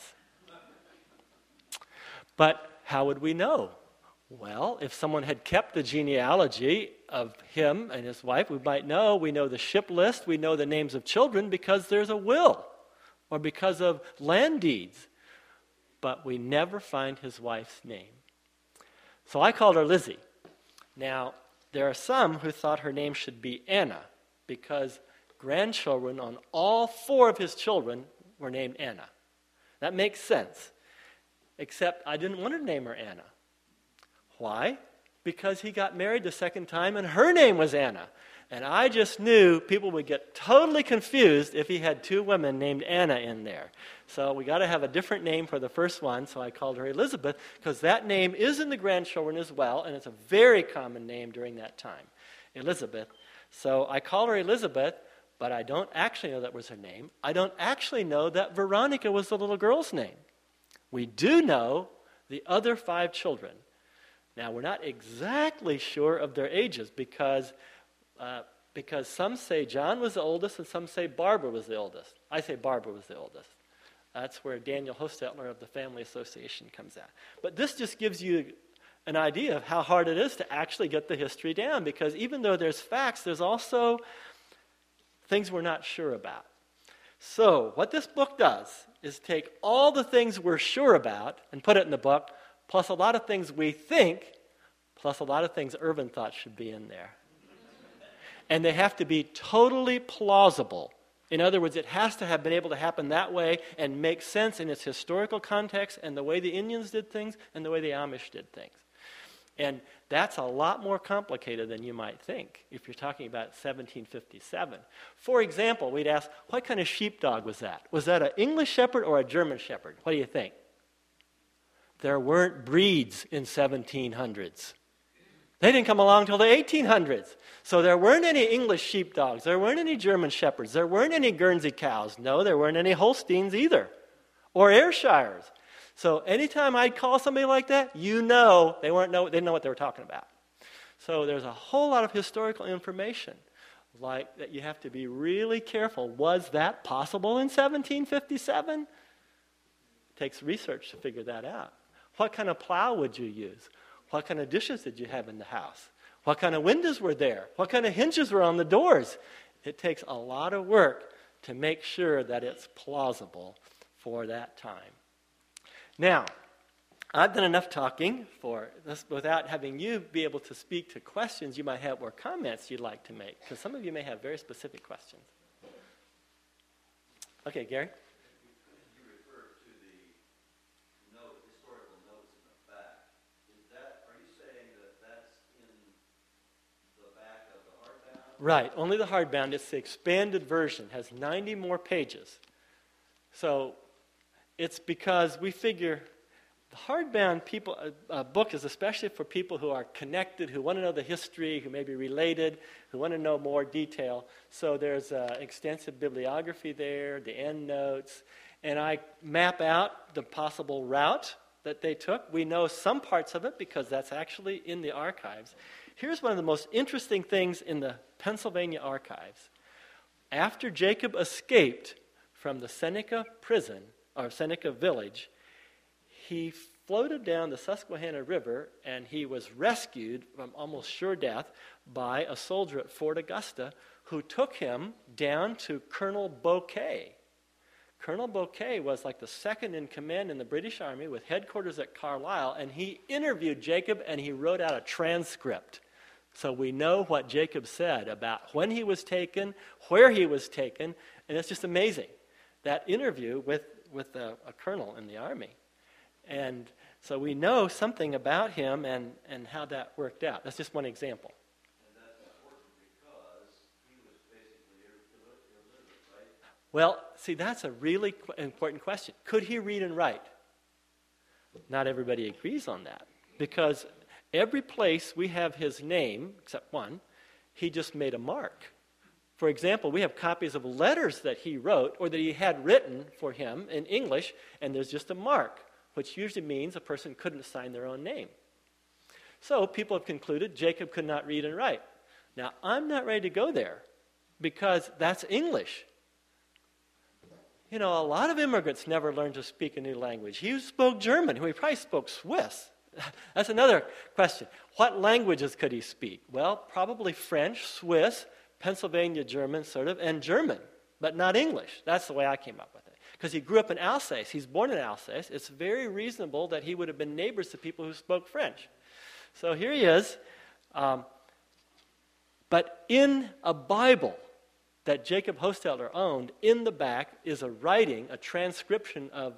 But how would we know? Well, if someone had kept the genealogy of him and his wife, we might know. We know the ship list. We know the names of children because there's a will or because of land deeds. But we never find his wife's name. So I called her Lizzie. Now, there are some who thought her name should be Anna because grandchildren on all 4 of his children were named Anna. That makes sense. Except I didn't want to name her Anna. Why? Because he got married the second time and her name was Anna. And I just knew people would get totally confused if he had two women named Anna in there. So we got to have a different name for the first one, so I called her Elizabeth, because that name is in the grandchildren as well, and it's a very common name during that time, Elizabeth. So I called her Elizabeth, but I don't actually know that was her name. I don't actually know that Veronica was the little girl's name. We do know the other 5 children. Now, we're not exactly sure of their ages because some say John was the oldest and some say Barbara was the oldest. I say Barbara was the oldest. That's where Daniel Hostetler of the Family Association comes at. But this just gives you an idea of how hard it is to actually get the history down, because even though there's facts, there's also things we're not sure about. So what this book does is take all the things we're sure about and put it in the book, plus a lot of things we think, plus a lot of things Irvin thought should be in there. And they have to be totally plausible. In other words, it has to have been able to happen that way and make sense in its historical context and the way the Indians did things and the way the Amish did things. And that's a lot more complicated than you might think if you're talking about 1757. For example, we'd ask, what kind of sheepdog was that? Was that an English shepherd or a German shepherd? What do you think? There weren't breeds in 1700s. They didn't come along until the 1800s. So there weren't any English sheepdogs. There weren't any German shepherds. There weren't any Guernsey cows. No, there weren't any Holsteins either, or Ayrshires. So anytime I'd call somebody like that, you know they didn't know what they were talking about. So there's a whole lot of historical information like that you have to be really careful. Was that possible in 1757? It takes research to figure that out. What kind of plow would you use? What kind of dishes did you have in the house? What kind of windows were there? What kind of hinges were on the doors? It takes a lot of work to make sure that it's plausible for that time. Now, I've done enough talking for this without having you be able to speak to questions you might have or comments you'd like to make, because some of you may have very specific questions. Okay, Gary? You referred to the historical notes in the back. Are you saying that that's in the back of the hardbound? Right, only the hardbound. It's the expanded version. It has 90 more pages. So it's because we figure the hardbound book is especially for people who are connected, who want to know the history, who may be related, who want to know more detail. So there's extensive bibliography there, the end notes, and I map out the possible route that they took. We know some parts of it because that's actually in the archives. Here's one of the most interesting things in the Pennsylvania archives. After Jacob escaped from the Seneca prison, or Seneca village, he floated down the Susquehanna River and he was rescued from almost sure death by a soldier at Fort Augusta who took him down to Colonel Bouquet. Colonel Bouquet was like the second in command in the British Army with headquarters at Carlisle, and he interviewed Jacob and he wrote out a transcript. So we know what Jacob said about when he was taken, where he was taken, and it's just amazing. That interview with a colonel in the army. And so we know something about him and how that worked out. That's just one example. And that's important because he was basically illiterate, right? Well, see, that's a really important question. Could he read and write? Not everybody agrees on that, because every place we have his name, except one, he just made a mark. For example, we have copies of letters that he wrote or that he had written for him in English, and there's just a mark, which usually means a person couldn't sign their own name. So people have concluded Jacob could not read and write. Now, I'm not ready to go there because that's English. You know, a lot of immigrants never learned to speak a new language. He spoke German. He probably spoke Swiss. That's another question. What languages could he speak? Well, probably French, Swiss, Pennsylvania German, sort of, and German, but not English. That's the way I came up with it. Because he grew up in Alsace. He's born in Alsace. It's very reasonable that he would have been neighbors to people who spoke French. So here he is. But in a Bible that Jacob Hostetler owned, in the back is a writing, a transcription of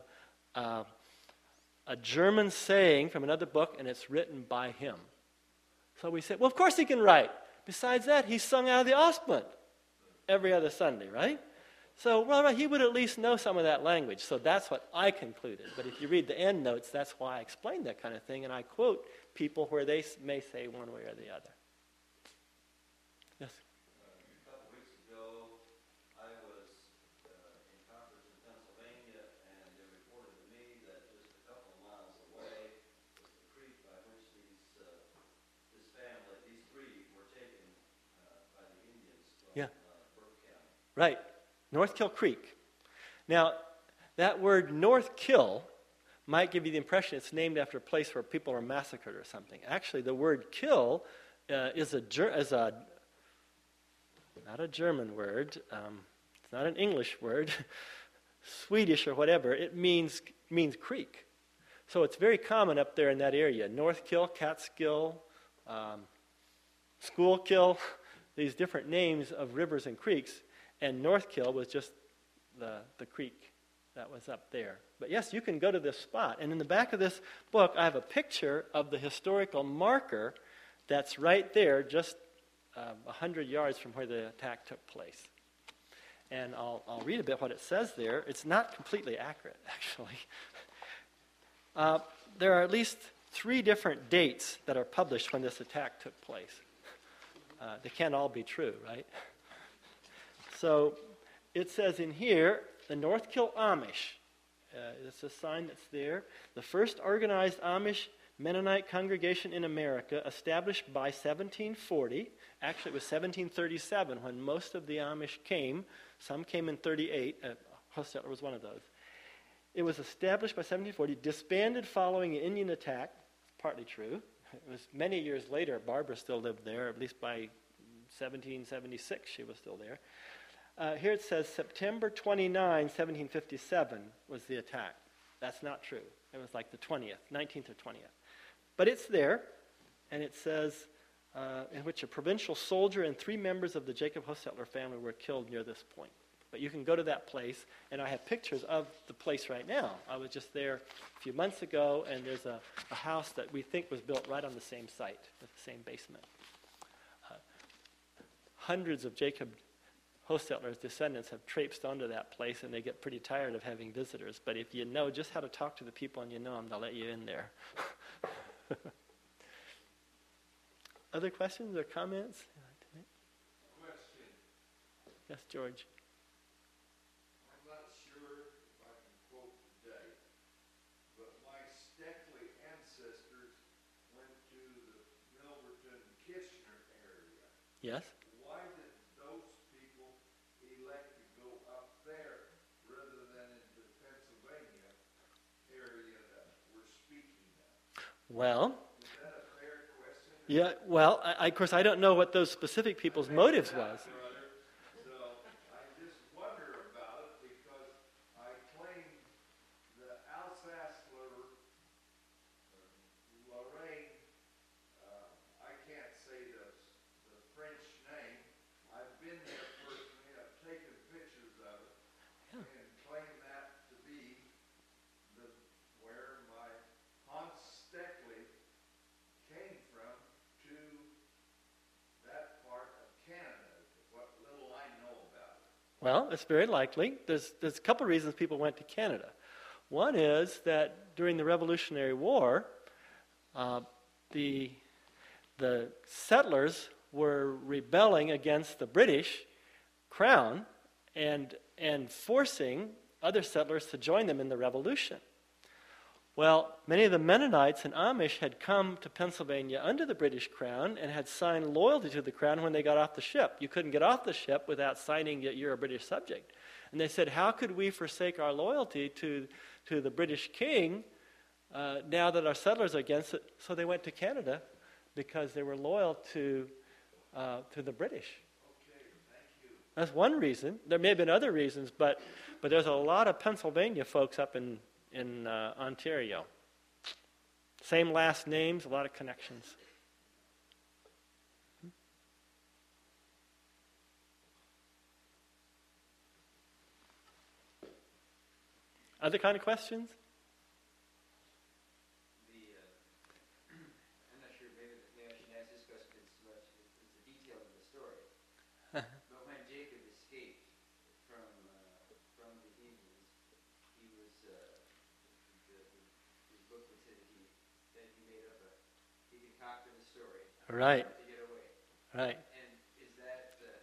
a German saying from another book, and it's written by him. So we said, well, of course he can write. besides that, he sung out of the Ostland every other Sunday, right? So, well, he would at least know some of that language. So that's what I concluded. But if you read the end notes, that's why I explained that kind of thing. And I quote people where they may say one way or the other. Yes? A couple weeks ago, I was in conference in Pennsylvania, and they reported to me that just a couple of miles away was the creek by which this family, these three, were taken by the Indians from Burke County. Right. North Kill Creek. Now, that word North Kill might give you the impression it's named after a place where people were massacred or something. Actually, the word kill is not a German word. It's not an English word, Swedish or whatever. It means creek. So it's very common up there in that area. North Kill, Catskill, Schuylkill, these different names of rivers and creeks. And North Kill was just the creek that was up there. But yes, you can go to this spot. And in the back of this book, I have a picture of the historical marker that's right there, just 100 yards from where the attack took place. And I'll read a bit what it says there. It's not completely accurate, actually. There are at least 3 different dates that are published when this attack took place. They can't all be true, right? So it says in here, the North Kill Amish. It's a sign that's there. The first organized Amish Mennonite congregation in America, established by 1740. Actually, it was 1737 when most of the Amish came. Some came in 38. Hostettler was one of those. It was established by 1740, disbanded following an Indian attack. Partly true. It was many years later. Barbara still lived there, at least by 1776 she was still there. Here it says September 29, 1757 was the attack. That's not true. It was like the 19th or 20th. But it's there, and it says, in which a provincial soldier and 3 members of the Jacob Hostettler family were killed near this point. But you can go to that place, and I have pictures of the place right now. I was just there a few months ago, and there's a house that we think was built right on the same site, with the same basement. Hundreds of Jacob Hostettler's descendants have traipsed onto that place, and they get pretty tired of having visitors. But if you know just how to talk to the people and you know them, they'll let you in there. Other questions or comments? Question. Yes, George. I'm not sure if I can quote the date, but my Steckley ancestors went to the Milverton, Kitchener area. Yes? Why did those people elect to go up there rather than into the Pennsylvania area that we're speaking of? Well, Is that a fair question? yeah, well, of course, I don't know what those specific people's motives was. So I just wonder about it because I claim the Alsace-Lorraine, I can't say the French name. I've been there personally. I've taken pictures of it and claim that to be where my Hans Steckley came from to that part of Canada, what little I know about it. Well, it's very likely. There's a couple reasons people went to Canada. One is that during the Revolutionary War, the settlers were rebelling against the British crown and forcing other settlers to join them in the Revolution. Well, many of the Mennonites and Amish had come to Pennsylvania under the British crown and had signed loyalty to the crown when they got off the ship. You couldn't get off the ship without signing that you're a British subject. And they said, how could we forsake our loyalty to the British king now that our settlers are against it? So they went to Canada because they were loyal to the British. Okay, thank you. That's one reason. There may have been other reasons, but there's a lot of Pennsylvania folks up in Ontario. Same last names, a lot of connections. Other kind of questions? I'm not sure, maybe I should ask this question as much as the detail his book would say that he made up he concocted a story Right. to get away. Right. And is that the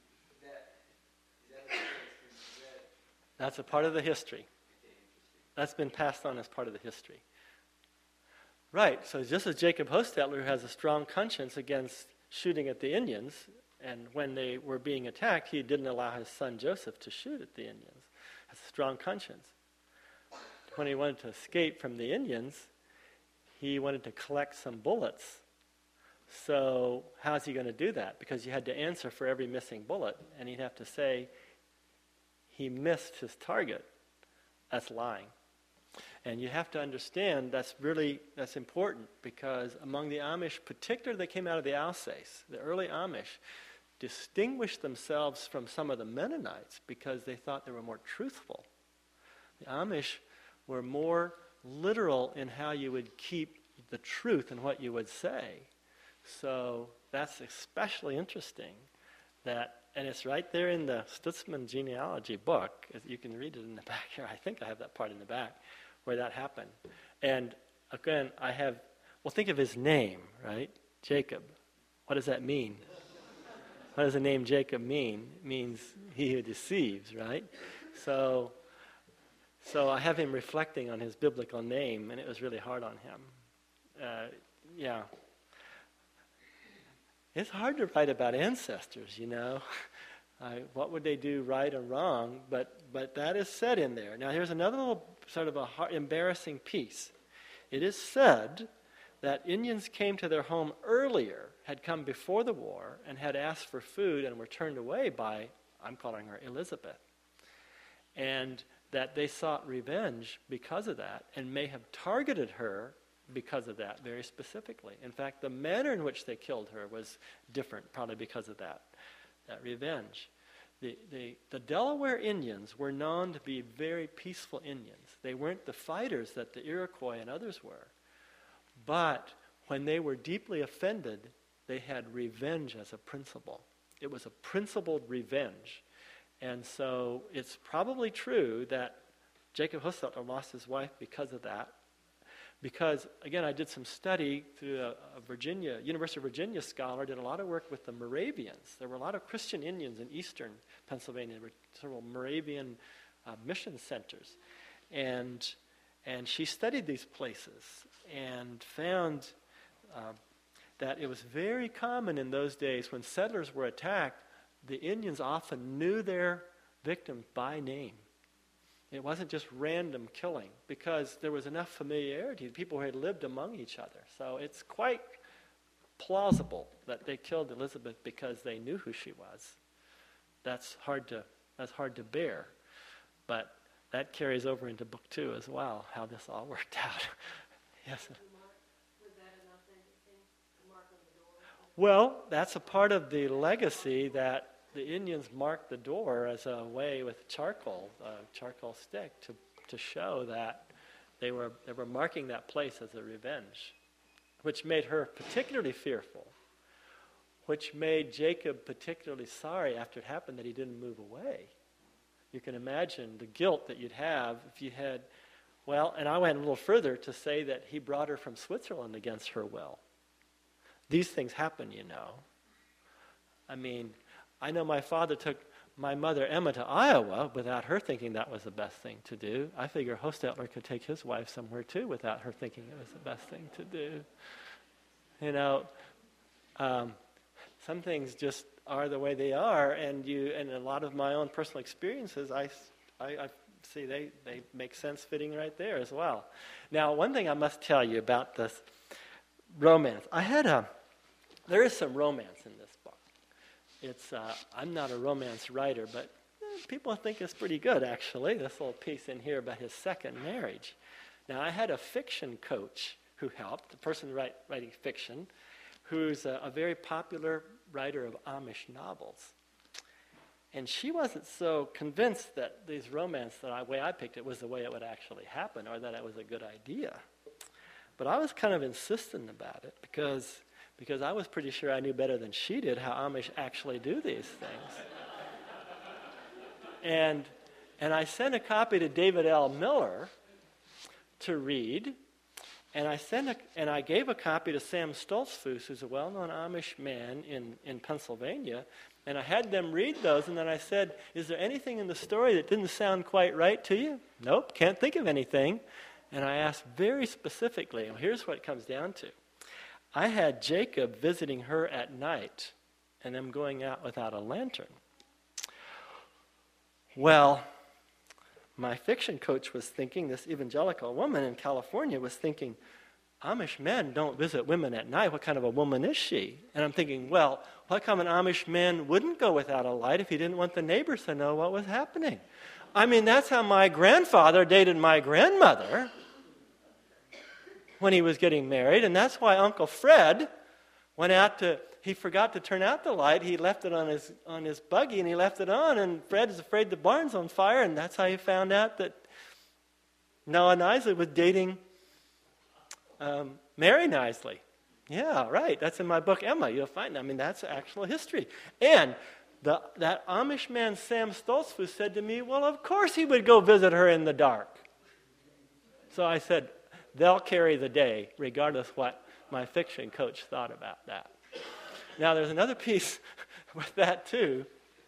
case? Is that That's a part of the history. okay, interesting? That's been passed on as part of the history. Right. So just as Jacob Hostetler has a strong conscience against shooting at the Indians, and when they were being attacked, he didn't allow his son Joseph to shoot at the Indians. Has a strong conscience. When he wanted to escape from the Indians, he wanted to collect some bullets. So how's he going to do that? Because you had to answer for every missing bullet, and he'd have to say he missed his target. That's lying. And you have to understand that's important, because among the Amish, particularly they came out of the Alsace, the early Amish distinguished themselves from some of the Mennonites because they thought they were more truthful. The Amish were more literal in how you would keep the truth in what you would say. So that's especially interesting. And it's right there in the Stutzman genealogy book. You can read it in the back here. I think I have that part in the back where that happened. And again, think of his name, right? Jacob. What does that mean? What does the name Jacob mean? It means he who deceives, right? So I have him reflecting on his biblical name, and it was really hard on him. Yeah. It's hard to write about ancestors, you know. What would they do right or wrong? But that is said in there. Now here's another little sort of embarrassing piece. It is said that Indians came to their home earlier, had come before the war, and had asked for food and were turned away by, I'm calling her Elizabeth. And that they sought revenge because of that and may have targeted her because of that very specifically. In fact, the manner in which they killed her was different, probably because of that revenge. The Delaware Indians were known to be very peaceful Indians. They weren't the fighters that the Iroquois and others were. But when they were deeply offended, they had revenge as a principle. It was a principled revenge. And so it's probably true that Jacob Hostetler lost his wife because of that. Because, again, I did some study through a University of Virginia scholar, did a lot of work with the Moravians. There were a lot of Christian Indians in eastern Pennsylvania. There were several Moravian mission centers. And she studied these places and found that it was very common in those days when settlers were attacked, the Indians often knew their victims by name. It wasn't just random killing, because there was enough familiarity. People had lived among each other. So it's quite plausible that they killed Elizabeth because they knew who she was. That's hard to bear. But that carries over into book 2 as well, how this all worked out. Yes. Was that an authentic thing? The mark on the door? Well, that's a part of the legacy that the Indians marked the door as a way with charcoal stick to show that they were marking that place as a revenge, which made her particularly fearful, which made Jacob particularly sorry after it happened that he didn't move away. You can imagine the guilt that you'd have if you had, and I went a little further to say that he brought her from Switzerland against her will. These things happen, you know. I mean, I know my father took my mother Emma to Iowa without her thinking that was the best thing to do. I figure Hostetler could take his wife somewhere too without her thinking it was the best thing to do. You know, some things just are the way they are, and a lot of my own personal experiences, I see they make sense fitting right there as well. Now, one thing I must tell you about this romance, there is some romance in this book. I'm not a romance writer, but people think it's pretty good, actually, this little piece in here about his second marriage. Now, I had a fiction coach who helped, the person writing fiction, who's a very popular writer of Amish novels. And she wasn't so convinced that these romance, the way I picked it, was the way it would actually happen, or that it was a good idea. But I was kind of insistent about it, because I was pretty sure I knew better than she did how Amish actually do these things. And I sent a copy to David L. Miller to read, and I gave a copy to Sam Stoltzfus, who's a well-known Amish man in Pennsylvania, and I had them read those, and then I said, is there anything in the story that didn't sound quite right to you? Nope, can't think of anything. And I asked very specifically, and here's what it comes down to. I had Jacob visiting her at night, and them going out without a lantern. Well, my fiction coach was thinking, this evangelical woman in California was thinking, Amish men don't visit women at night. What kind of a woman is she? And I'm thinking, well, what come an Amish man wouldn't go without a light if he didn't want the neighbors to know what was happening? I mean, that's how my grandfather dated my grandmother when he was getting married, and that's why Uncle Fred went out he forgot to turn out the light. He left it on his buggy, and he left it on, and Fred is afraid the barn's on fire, and that's how he found out that Noah Knisley was dating Mary Knisley. Yeah, right. That's in my book, Emma. You'll find, that's actual history. And that Amish man, Sam Stoltzfus, said to me, well, of course he would go visit her in the dark. So I said, they'll carry the day, regardless what my fiction coach thought about that. Now, there's another piece with that, too,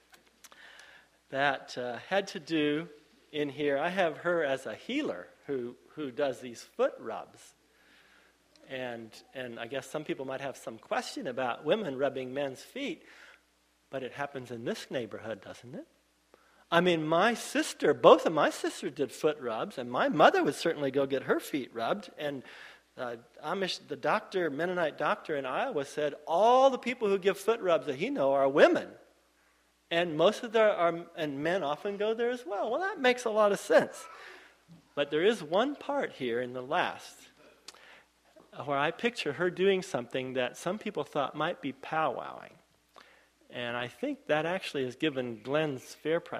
that had to do in here. I have her as a healer who does these foot rubs. And I guess some people might have some question about women rubbing men's feet, but it happens in this neighborhood, doesn't it? I mean, both of my sisters did foot rubs, and my mother would certainly go get her feet rubbed. And the Mennonite doctor in Iowa said all the people who give foot rubs that he knows are women, and most of and men often go there as well. Well, that makes a lot of sense. But there is one part here in the last where I picture her doing something that some people thought might be powwowing. And I think that actually has given Glenn's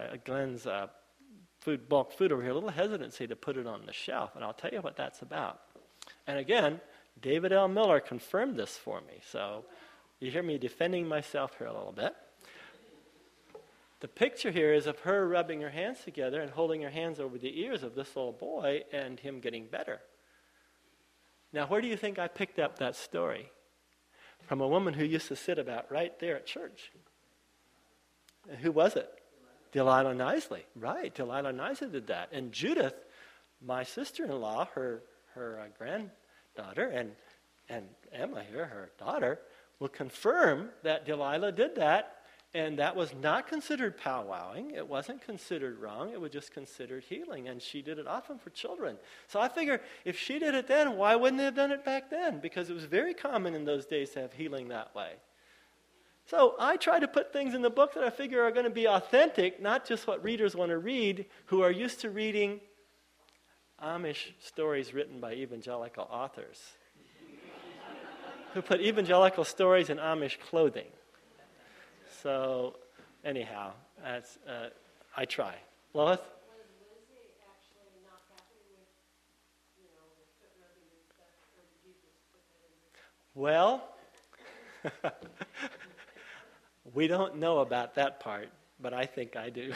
bulk food over here a little hesitancy to put it on the shelf. And I'll tell you what that's about. And again, David L. Miller confirmed this for me. So you hear me defending myself here a little bit. The picture here is of her rubbing her hands together and holding her hands over the ears of this little boy and him getting better. Now, where do you think I picked up that story? From a woman who used to sit about right there at church. And who was it? Delilah Knisley. Right, Delilah Knisley did that. And Judith, my sister-in-law, her granddaughter, and Emma here, her daughter, will confirm that Delilah did that, and that was not considered powwowing. It wasn't considered wrong. It was just considered healing, and she did it often for children. So I figure if she did it then, why wouldn't they have done it back then? Because it was very common in those days to have healing that way. So I try to put things in the book that I figure are going to be authentic, not just what readers want to read, who are used to reading Amish stories written by evangelical authors, who put evangelical stories in Amish clothing. So, anyhow, that's I try. Lois? Was Lindsay actually not happy with, the foot rubbing and stuff, or did you just put that in there? Well, we don't know about that part, but I think I do.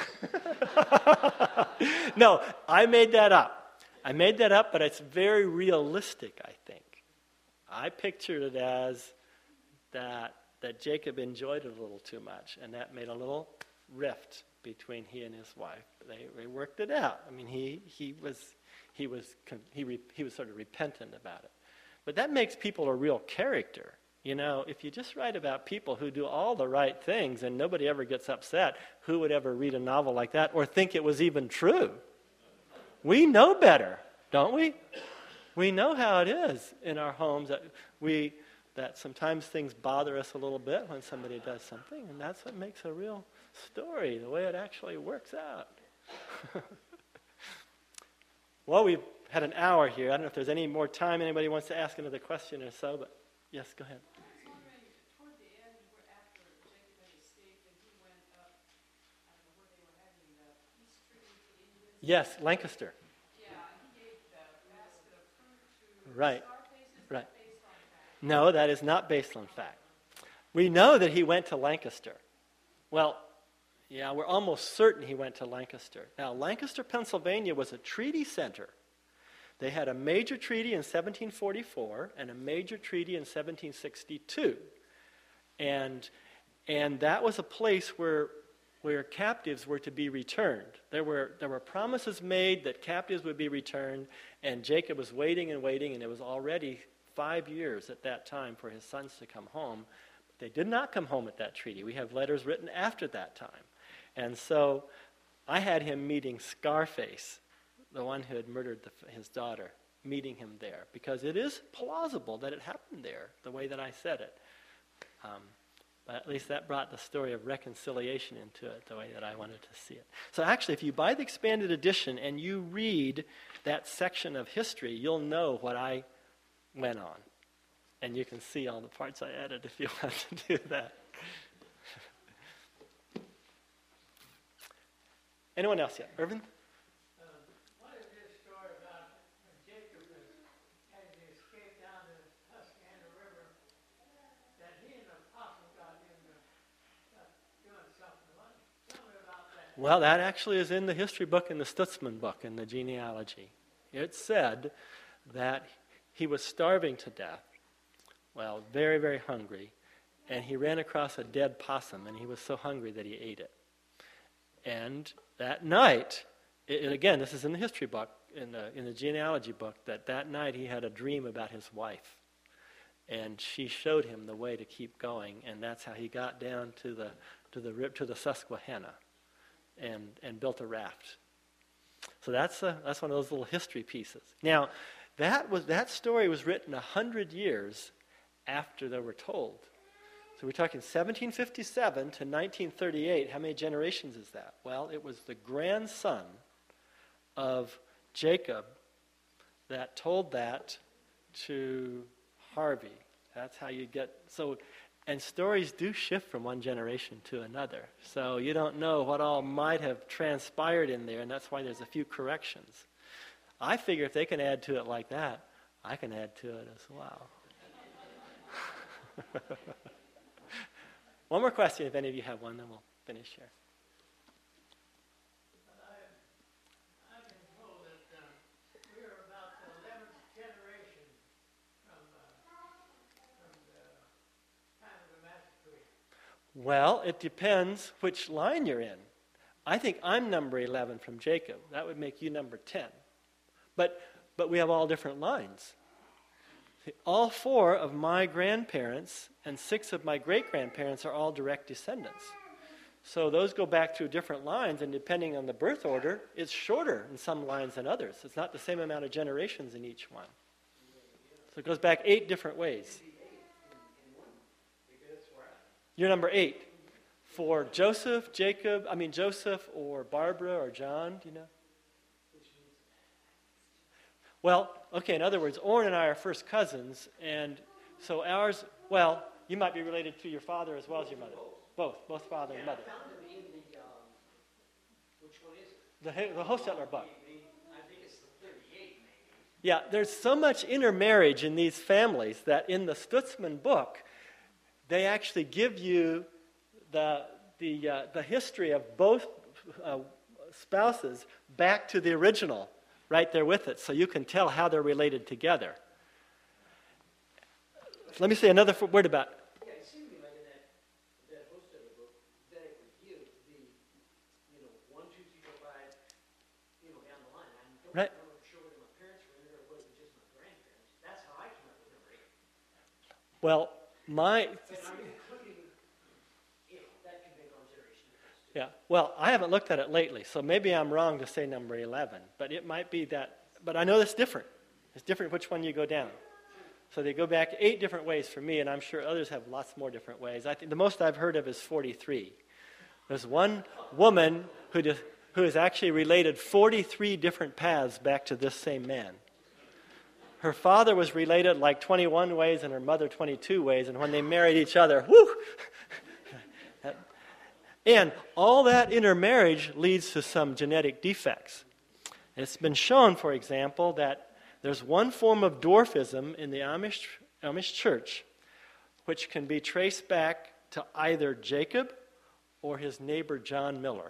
No, I made that up. But it's very realistic, I think. I pictured it as that Jacob enjoyed it a little too much, and that made a little rift between he and his wife. They worked it out. I mean, he was sort of repentant about it. But that makes people a real character. If you just write about people who do all the right things and nobody ever gets upset, who would ever read a novel like that or think it was even true? We know better, don't we? We know how it is in our homes that sometimes things bother us a little bit when somebody does something, and that's what makes a real story, the way it actually works out. Well, we've had an hour here. I don't know if there's any more time. Anybody wants to ask another question or so, but yes, go ahead. Toward the end, after Jacob had escaped and he went up, I don't know where they were having the peace treaty with the Indians. Yes, Lancaster. Yeah, he gave the basket of fruit to Right. Scarface. Is Right. that based on fact? No, that is not based on fact. We know that he went to Lancaster. Well, Yeah, we're almost certain he went to Lancaster. Now, Lancaster, Pennsylvania was a treaty center. They had a major treaty in 1744 and a major treaty in 1762. And that was a place where captives were to be returned. There were promises made that captives would be returned, and Jacob was waiting, and it was already 5 years at that time for his sons to come home. But they did not come home at that treaty. We have letters written after that time. And so I had him meeting Scarface, the one who had murdered his daughter, meeting him there, because it is plausible that it happened there, the way that I said it. But at least that brought the story of reconciliation into it, the way that I wanted to see it. So actually, if you buy the expanded edition and you read that section of history, you'll know what I went on. And you can see all the parts I added if you want to do that. Anyone else yet? Irvin? What is this story about when Jacob had to escape down the Susquehanna River, that he and the apostle got him doing something? Tell me about that. Well, that actually is in the history book, in the Stutzman book, in the genealogy. It said that he was starving to death, well, very, very hungry, and he ran across a dead possum, and he was so hungry that he ate it. And that night, again, this is in the history book, in the genealogy book, that night he had a dream about his wife. And she showed him the way to keep going, and that's how he got down to the Susquehanna and built a raft. So that's one of those little history pieces. Now, that story was written 100 years after they were told. So we're talking 1757 to 1938. How many generations is that? Well, it was the grandson of Jacob that told that to Harvey. That's how you get... And stories do shift from one generation to another. So you don't know what all might have transpired in there, and that's why there's a few corrections. I figure if they can add to it like that, I can add to it as well. One more question, if any of you have one, then we'll finish here. I've been told that we are about the 11th generation from the time of the massacre. Well, it depends which line you're in. I think I'm number 11 from Jacob. That would make you number 10. But we have all different lines. All 4 of my grandparents and 6 of my great-grandparents are all direct descendants. So those go back through different lines, and depending on the birth order, it's shorter in some lines than others. It's not the same amount of generations in each one. So it goes back 8 different ways. You're number 8. For Joseph, or Barbara, or John, do you know? Well, okay, in other words, Orrin and I are first cousins, and so ours, well, you might be related to your father as well as your mother. Both father and mother. I found them in the, which one is it? The Hostetler book. I think it's the 38, maybe. Yeah, there's so much intermarriage in these families that in the Stutzman book, they actually give you the history of both spouses back to the original, right there with it, so you can tell how they're related together. Let me say another word about... Yeah, it seemed to me like in that Hostetler book, that it would give the, 1, 2, 3, 4, 5, down the line. I don't Right. remember sure whether my parents were in it or whether it was just my grandparents. That's how I came up with number 8. Well, my... But I'm including, that could make on generation difference too. Yeah, well, I haven't looked at it lately, so maybe I'm wrong to say number 11, but it might be that, but I know that's different. It's different which one you go down. So they go back 8 different ways for me, and I'm sure others have lots more different ways. I think the most I've heard of is 43. There's one woman who is actually related 43 different paths back to this same man. Her father was related like 21 ways and her mother 22 ways, and when they married each other, whoo! And all that intermarriage leads to some genetic defects. It's been shown, for example, that there's one form of dwarfism in the Amish church which can be traced back to either Jacob or his neighbor John Miller.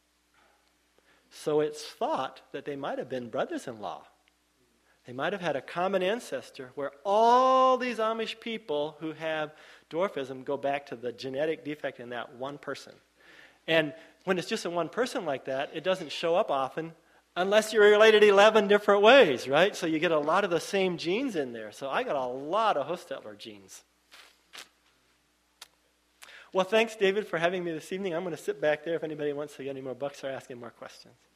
So it's thought that they might have been brothers-in-law. They might have had a common ancestor where all these Amish people who have dwarfism go back to the genetic defect in that one person. And when it's just in one person like that, it doesn't show up often unless you're related 11 different ways, right? So you get a lot of the same genes in there. So I got a lot of Hostetler genes. Well, thanks, David, for having me this evening. I'm going to sit back there if anybody wants to get any more books or ask any more questions.